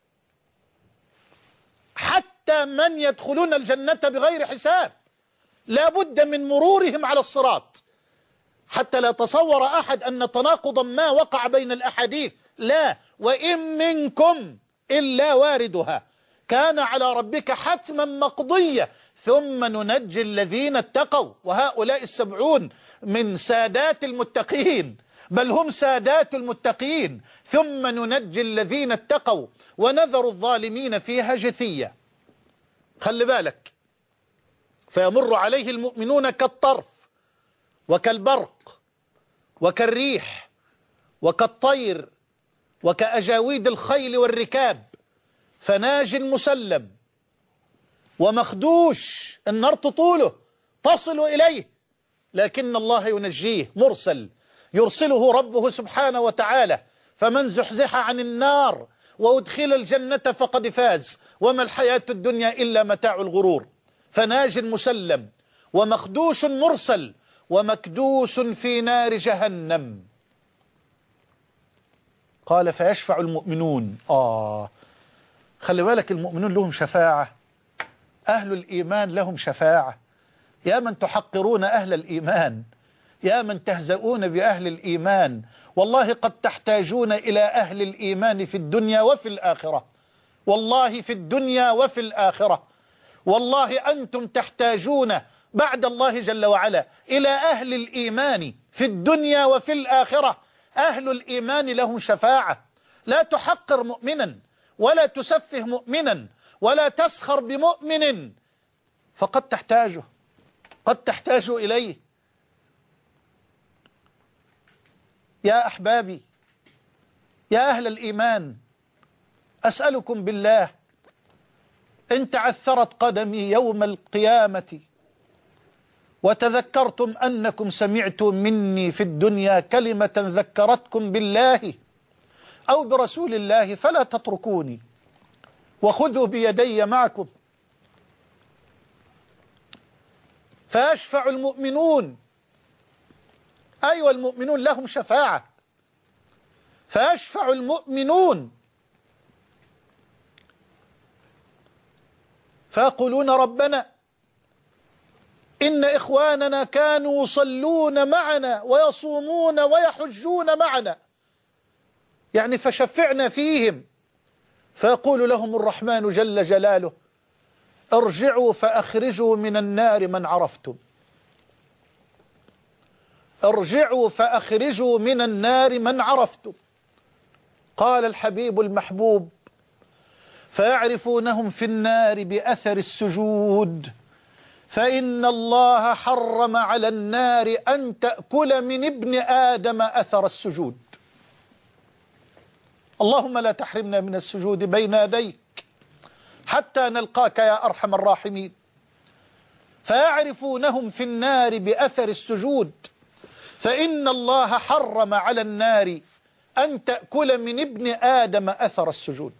حتى من يدخلون الجنة بغير حساب لابد من مرورهم على الصراط، حتى لا تصور أحد أن تناقضا ما وقع بين الأحاديث. لا، وإن منكم إلا واردها كان على ربك حتما مقضية ثم ننجي الذين اتقوا، وهؤلاء 70 من سادات المتقين، بل هم سادات المتقين. ثم ننجي الذين اتقوا ونذر الظالمين فيها جثيا. خلي بالك. فيمر عليه المؤمنون كالطرف وكالبرق وكالريح وكالطير وكأجاويد الخيل والركاب، فناج مسلم ومخدوش، النار تطوله تصل إليه، لكن الله ينجيه، مرسل يرسله ربه سبحانه وتعالى. فمن زحزح عن النار وأدخل الجنة فقد فاز، وما الحياة الدنيا إلا متاع الغرور. فناج مسلم ومخدوش مرسل ومكدوس في نار جهنم. قال فيشفع المؤمنون. خلي بالك، المؤمنون لهم شفاعة، أهل الإيمان لهم شفاعة. يا من تحقرون أهل الإيمان، يا من تهزؤون بأهل الإيمان، والله قد تحتاجون إلى أهل الإيمان في الدنيا وفي الآخرة، والله في الدنيا وفي الآخرة. والله أنتم تحتاجون بعد الله جل وعلا إلى أهل الإيمان في الدنيا وفي الآخرة. أهل الإيمان لهم شفاعة. لا تحقر مؤمنا ولا تسفه مؤمنا ولا تسخر بمؤمن، فقد تحتاجه، قد تحتاج إليه. يا أحبابي، يا أهل الإيمان، أسألكم بالله، إن تعثرت قدمي يوم القيامة وتذكرتم أنكم سمعتم مني في الدنيا كلمة ذكرتكم بالله أو برسول الله، فلا تتركوني وخذوا بيدي معكم. فيشفع المؤمنون، أيوة المؤمنون لهم شفاعة. فيشفع المؤمنون فيقولون ربنا إن إخواننا كانوا يصلون معنا ويصومون ويحجون معنا، يعني فشفعنا فيهم. فيقول لهم الرحمن جل جلاله ارجعوا فأخرجوا من النار من عرفتم، ارجعوا فأخرجوا من النار من عرفتم. قال الحبيب المحبوب فيعرفونهم في النار بأثر السجود، فإن الله حرم على النار أن تأكل من ابن آدم أثر السجود. اللهم لا تحرمنا من السجود بين يديك حتى نلقاك يا أرحم الراحمين. فيعرفونهم في النار بأثر السجود، فإن الله حرم على النار أن تأكل من ابن آدم أثر السجود.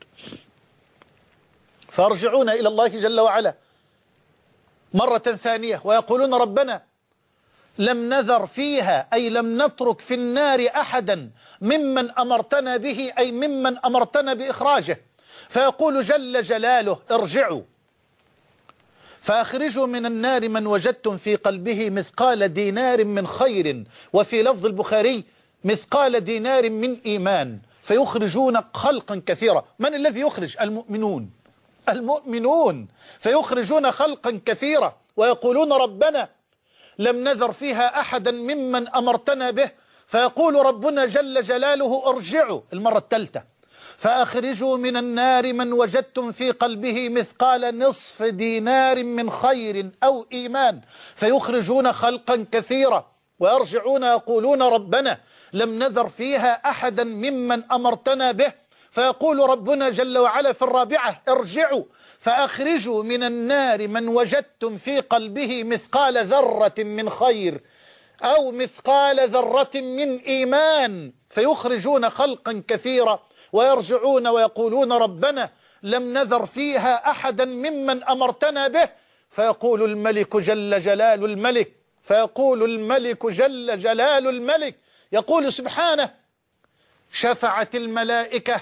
فيرجعون إلى الله جل وعلا مرة ثانية ويقولون ربنا لم نذر فيها، أي لم نترك في النار أحدا ممن أمرتنا به، أي ممن أمرتنا بإخراجه. فيقول جل جلاله ارجعوا فأخرجوا من النار من وجدتم في قلبه مثقال دينار من خير، وفي لفظ البخاري مثقال دينار من إيمان، فيخرجون خلقا كثيرا. من الذي يخرج؟ المؤمنون، المؤمنون فيخرجون خلقا كثيرا ويقولون ربنا لم نذر فيها أحدا ممن أمرتنا به. فيقول ربنا جل جلاله ارجعوا المرة الثالثة فأخرجوا من النار من وجدتم في قلبه مثقال نصف دينار من خير أو إيمان، فيخرجون خلقا كثيرا ويرجعون يقولون ربنا لم نذر فيها أحدا ممن أمرتنا به. فيقول ربنا جل وعلا في الرابعة ارجعوا فأخرجوا من النار من وجدتم في قلبه مثقال ذرة من خير أو مثقال ذرة من إيمان، فيخرجون خلقا كثيرا ويرجعون ويقولون ربنا لم نذر فيها أحدا ممن أمرتنا به. فيقول الملك جل جلال الملك، فيقول الملك جل جلال الملك، يقول سبحانه شفعت الملائكة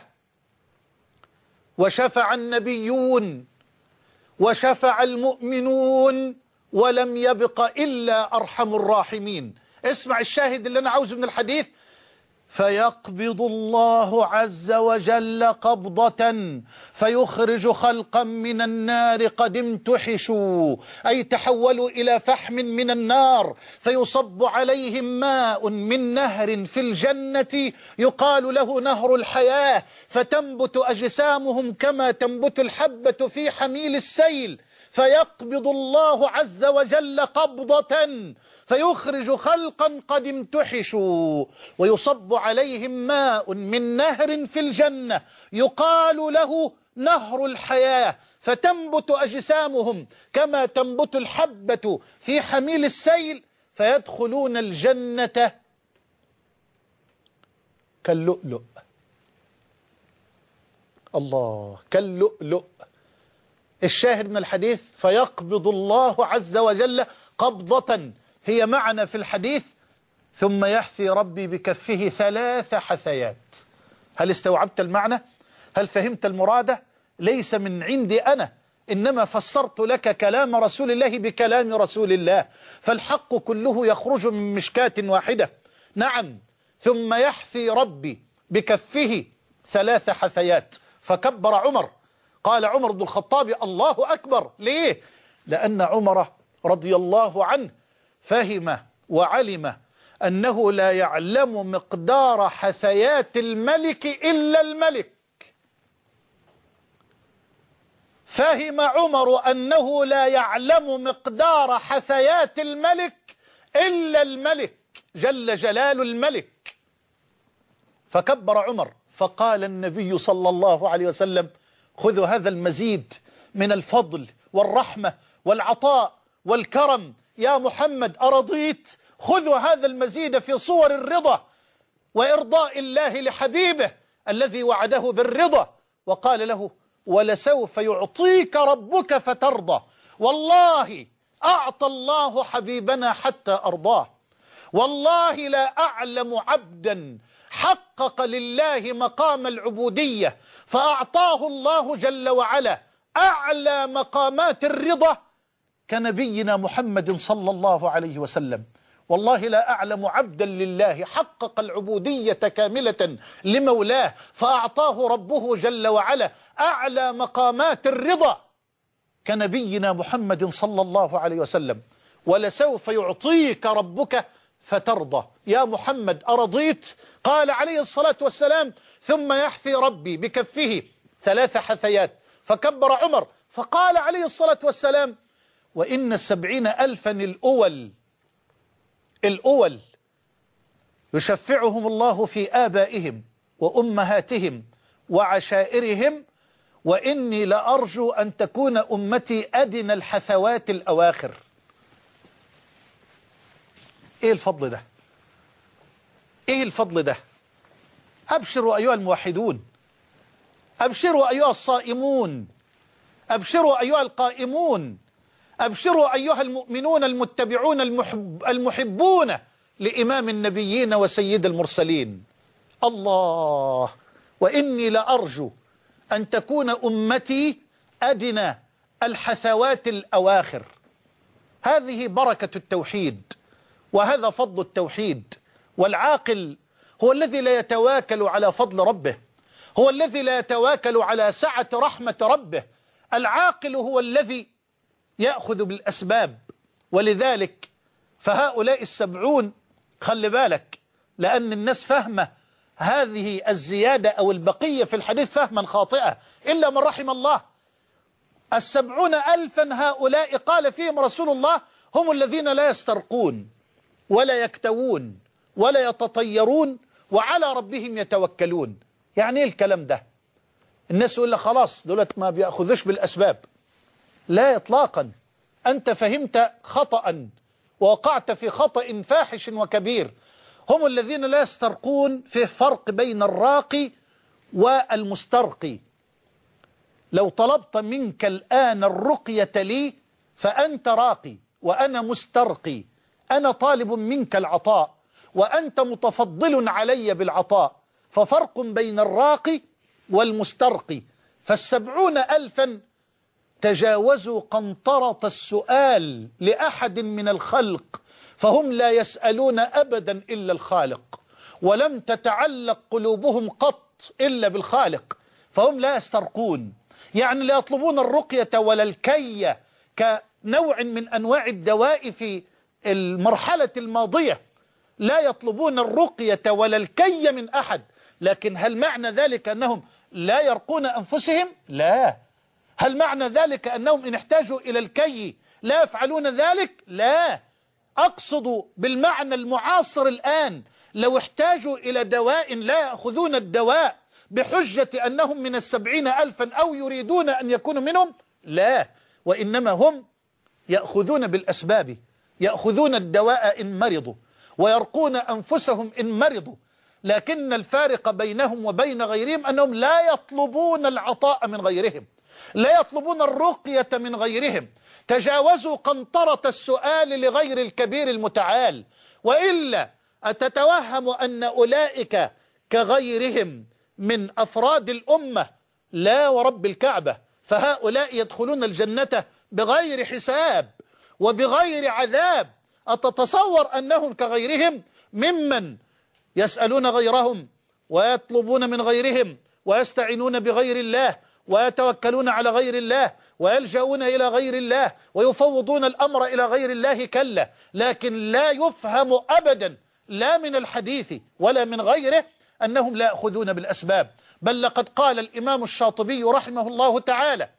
وشفع النبيون وشفع المؤمنون ولم يبق إلا أرحم الراحمين. اسمع الشاهد اللي أنا عاوزه من الحديث. فيقبض الله عز وجل قبضة فيخرج خلقا من النار قد امتحشوا، أي تحولوا إلى فحم من النار، فيصب عليهم ماء من نهر في الجنة يقال له نهر الحياة، فتنبت أجسامهم كما تنبت الحبة في حميل السيل، فيقبض الله عز وجل قبضة فيخرج خلقا قد امتحشوا ويصب عليهم ماء من نهر في الجنة يقال له نهر الحياة، فتنبت أجسامهم كما تنبت الحبة في حميل السيل، فيدخلون الجنة كاللؤلؤ. الله، كاللؤلؤ. الشاهد من الحديث فيقبض الله عز وجل قبضة هي معنا في الحديث، ثم يحثي ربي بكفه 3 حثيات. هل استوعبت المعنى؟ هل فهمت المراد؟ ليس من عندي أنا، إنما فسرت لك كلام رسول الله بكلام رسول الله، فالحق كله يخرج من مشكاة واحدة. نعم، ثم يحثي ربي بكفه 3 حثيات. فكبر عمر، قال عمر بن الخطاب الله أكبر. ليه؟ لأن عمر رضي الله عنه فهم وعلم أنه لا يعلم مقدار حثيات الملك إلا الملك. فهم عمر أنه لا يعلم مقدار حثيات الملك إلا الملك جل جلال الملك. فكبر عمر، فقال النبي صلى الله عليه وسلم: خذوا هذا المزيد من الفضل والرحمة والعطاء والكرم يا محمد، أرضيت؟ خذوا هذا المزيد في صور الرضا وإرضاء الله لحبيبه الذي وعده بالرضا، وقال له: ولسوف يعطيك ربك فترضى. والله أعطى الله حبيبنا حتى أرضاه. والله لا أعلم عبدا حقق لله مقام العبودية فأعطاه الله جل وعلا أعلى مقامات الرضا كنبينا محمد صلى الله عليه وسلم. والله لا أعلم عبدا لله حقق العبودية كاملة لمولاه فأعطاه ربه جل وعلا أعلى مقامات الرضا كنبينا محمد صلى الله عليه وسلم. ولسوف يعطيك ربك فترضى. يا محمد أرضيت؟ قال عليه الصلاة والسلام: ثم يحثي ربي بكفه 3 حثيات. فكبر عمر، فقال عليه الصلاة والسلام: وإن 70,000 الأول يشفعهم الله في آبائهم وأمهاتهم وعشائرهم، وإني لأرجو أن تكون أمتي أدنى الحثوات الأواخر. إيه الفضل ده؟ إيه الفضل ده؟ أبشروا أيها الموحدون، أبشروا أيها الصائمون، أبشروا أيها القائمون، أبشروا أيها المؤمنون المتبعون المحبون لإمام النبيين وسيد المرسلين. الله، وإني لأرجو أن تكون أمتي أدنى الحثوات الأواخر. هذه بركة التوحيد، وهذا فضل التوحيد. والعاقل هو الذي لا يتواكل على فضل ربه، هو الذي لا يتواكل على سعة رحمة ربه. العاقل هو الذي يأخذ بالأسباب. ولذلك فهؤلاء 70، خلي بالك، لأن الناس فهمة هذه الزيادة أو البقية في الحديث فهما خاطئة إلا من رحم الله. 70,000 هؤلاء قال فيهم رسول الله هم الذين لا يسترقون ولا يكتوون ولا يتطيرون وعلى ربهم يتوكلون. يعني ايه الكلام ده؟ الناس يقول لك خلاص دولت ما بيأخذوش بالأسباب. لا إطلاقا، أنت فهمت خطأ ووقعت في خطأ فاحش وكبير. هم الذين لا يسترقون. فيه فرق بين الراقي والمسترقي. لو طلبت منك الآن الرقية لي فأنت راقي وأنا مسترقي، أنا طالب منك العطاء وأنت متفضل علي بالعطاء، ففرق بين الراقي والمسترقي. ف70,000 تجاوزوا قنطرة السؤال لأحد من الخلق، فهم لا يسألون أبدا إلا الخالق، ولم تتعلق قلوبهم قط إلا بالخالق، فهم لا يسترقون. يعني لا يطلبون الرقية ولا الكي كنوع من أنواع الدواء في المرحلة الماضية، لا يطلبون الرقية ولا الكي من أحد. لكن هل معنى ذلك أنهم لا يرقون أنفسهم؟ لا، هل معنى ذلك أنهم إن احتاجوا إلى الكي لا يفعلون ذلك؟ لا، أقصد بالمعنى المعاصر الآن، لو احتاجوا إلى دواء لا يأخذون الدواء بحجة أنهم من 70,000 أو يريدون أن يكونوا منهم، لا، وإنما هم يأخذون بالأسباب، يأخذون الدواء إن مرضوا ويرقون أنفسهم إن مرضوا، لكن الفارق بينهم وبين غيرهم أنهم لا يطلبون العطاء من غيرهم، لا يطلبون الرقية من غيرهم، تجاوزوا قنطرة السؤال لغير الكبير المتعال. وإلا أتتوهم أن أولئك كغيرهم من أفراد الأمة؟ لا ورب الكعبة، فهؤلاء يدخلون الجنة بغير حساب وبغير عذاب. أتتصور أنهم كغيرهم ممن يسألون غيرهم ويطلبون من غيرهم ويستعينون بغير الله ويتوكلون على غير الله ويلجؤون إلى غير الله ويفوضون الأمر إلى غير الله؟ كلا، لكن لا يفهم أبدا لا من الحديث ولا من غيره أنهم لا يأخذون بالأسباب، بل لقد قال الإمام الشاطبي رحمه الله تعالى: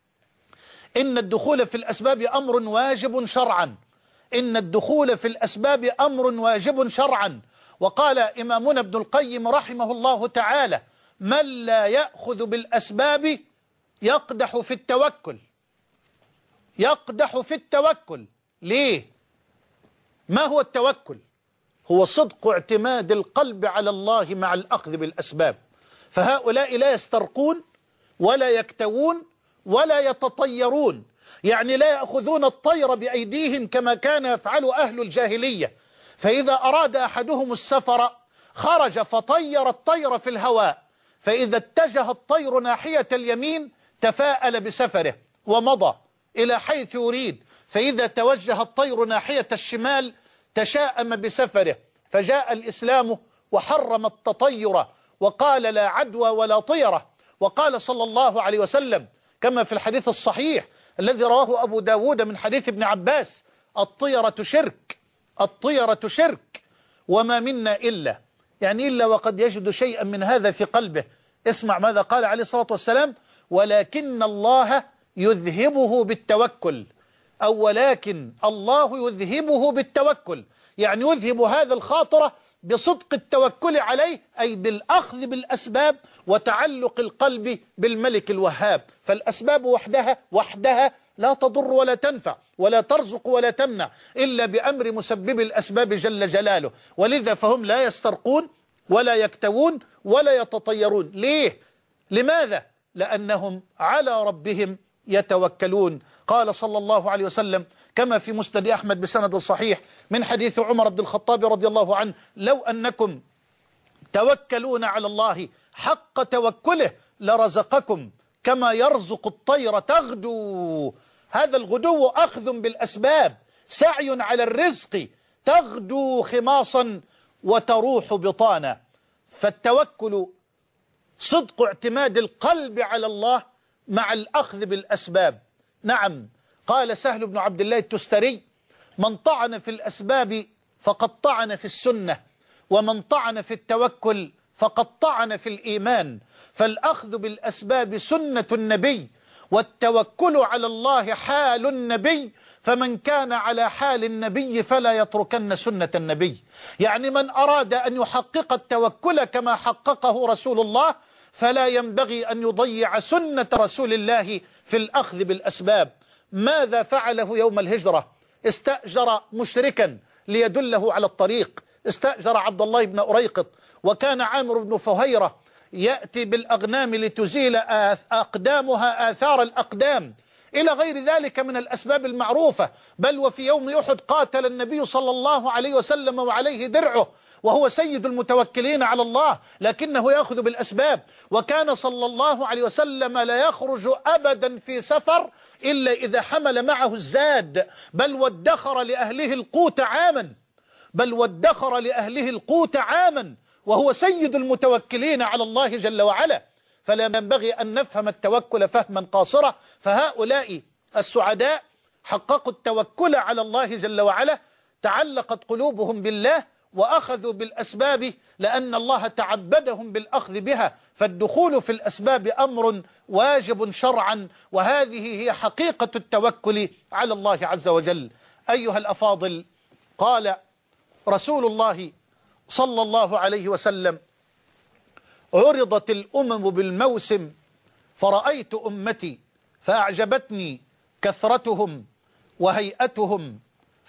إن الدخول في الأسباب أمر واجب شرعا، إن الدخول في الأسباب أمر واجب شرعا. وقال إمامنا ابن القيم رحمه الله تعالى: من لا يأخذ بالأسباب يقدح في التوكل، يقدح في التوكل. ليه؟ ما هو التوكل؟ هو صدق اعتماد القلب على الله مع الأخذ بالأسباب. فهؤلاء لا يسترقون ولا يكتوون ولا يتطيرون، يعني لا يأخذون الطير بأيديهم كما كان يفعل أهل الجاهلية، فإذا أراد أحدهم السفر خرج فطير الطير في الهواء، فإذا اتجه الطير ناحية اليمين تفاءل بسفره ومضى إلى حيث يريد، فإذا توجه الطير ناحية الشمال تشاءم بسفره. فجاء الإسلام وحرم التطير وقال لا عدوى ولا طيرة. وقال صلى الله عليه وسلم كما في الحديث الصحيح الذي رواه أبو داود من حديث ابن عباس: الطيرة شرك، الطيرة شرك، وما منا إلا، يعني إلا وقد يجد شيئا من هذا في قلبه. اسمع ماذا قال عليه الصلاة والسلام: ولكن الله يذهبه بالتوكل، أو ولكن الله يذهبه بالتوكل، يعني يذهب هذا الخاطرة بصدق التوكل عليه، أي بالأخذ بالأسباب وتعلق القلب بالملك الوهاب. فالأسباب وحدها لا تضر ولا تنفع ولا ترزق ولا تمنع إلا بأمر مسبب الأسباب جل جلاله. ولذا فهم لا يسترقون ولا يكتوون ولا يتطيرون. ليه؟ لماذا؟ لأنهم على ربهم يتوكلون. قال صلى الله عليه وسلم كما في مسند أحمد بسند صحيح من حديث عمر بن الخطاب رضي الله عنه: لو أنكم توكلون على الله حق توكله لرزقكم كما يرزق الطير تغدو. هذا الغدو أخذ بالأسباب، سعي على الرزق، تغدو خماصا وتروح بطانا. فالتوكل صدق اعتماد القلب على الله مع الأخذ بالأسباب. نعم، قال سهل بن عبد الله التستري: من طعن في الأسباب فقد طعن في السنة، ومن طعن في التوكل فقد طعن في الإيمان. فالأخذ بالأسباب سنة النبي، والتوكل على الله حال النبي، فمن كان على حال النبي فلا يتركن سنة النبي. يعني من أراد أن يحقق التوكل كما حققه رسول الله فلا ينبغي أن يضيع سنة رسول الله في الأخذ بالأسباب. ماذا فعله يوم الهجرة؟ استأجر مشركا ليدله على الطريق، استأجر عبد الله بن أريقط، وكان عامر بن فهيرة يأتي بالأغنام لتزيل أقدامها آثار الأقدام إلى غير ذلك من الأسباب المعروفة. بل وفي يوم أحد قاتل النبي صلى الله عليه وسلم وعليه درعه، وهو سيد المتوكلين على الله، لكنه يأخذ بالأسباب. وكان صلى الله عليه وسلم لا يخرج أبدا في سفر إلا إذا حمل معه الزاد، بل وادخر لأهله القوت عاما، بل وادخر لأهله القوت عاما، وهو سيد المتوكلين على الله جل وعلا. فلا ينبغي أن نفهم التوكل فهما قاصرا. فهؤلاء السعداء حققوا التوكل على الله جل وعلا، تعلقت قلوبهم بالله وأخذوا بالأسباب لأن الله تعبدهم بالأخذ بها، فالدخول في الأسباب أمر واجب شرعا، وهذه هي حقيقة التوكل على الله عز وجل. أيها الأفاضل، قال رسول الله صلى الله عليه وسلم: عرضت الأمم بالموسم فرأيت أمتي فأعجبتني كثرتهم وهيئتهم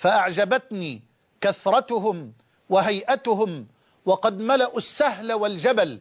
وقد ملأوا السهل والجبل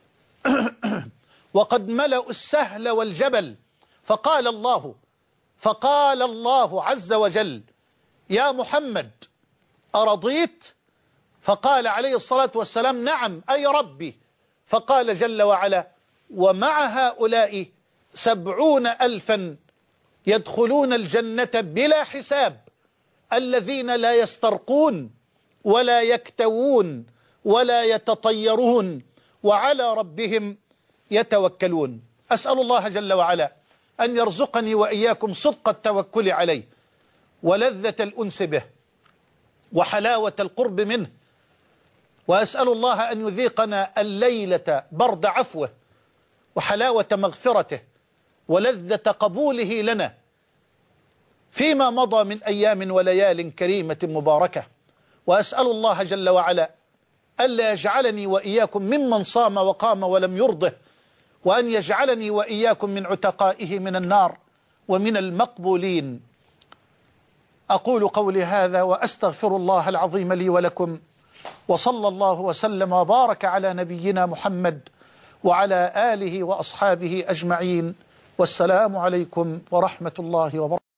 فقال الله عز وجل: يا محمد أرضيت؟ فقال عليه الصلاة والسلام: نعم أي ربي. فقال جل وعلا: ومع هؤلاء 70,000 يدخلون الجنة بلا حساب، الذين لا يسترقون ولا يكتوون ولا يتطيرون وعلى ربهم يتوكلون. أسأل الله جل وعلا أن يرزقني وإياكم صدق التوكل عليه، ولذة الأنس به، وحلاوة القرب منه، وأسأل الله أن يذيقنا الليلة برد عفوه وحلاوة مغفرته ولذة قبوله لنا فيما مضى من أيام وليال كريمة مباركة. وأسأل الله جل وعلا ألا يجعلني وإياكم ممن صام وقام ولم يرضه، وأن يجعلني وإياكم من عتقائه من النار ومن المقبولين. أقول قولي هذا وأستغفر الله العظيم لي ولكم، وصلى الله وسلم وبارك على نبينا محمد وعلى آله وأصحابه أجمعين، والسلام عليكم ورحمة الله وبركاته.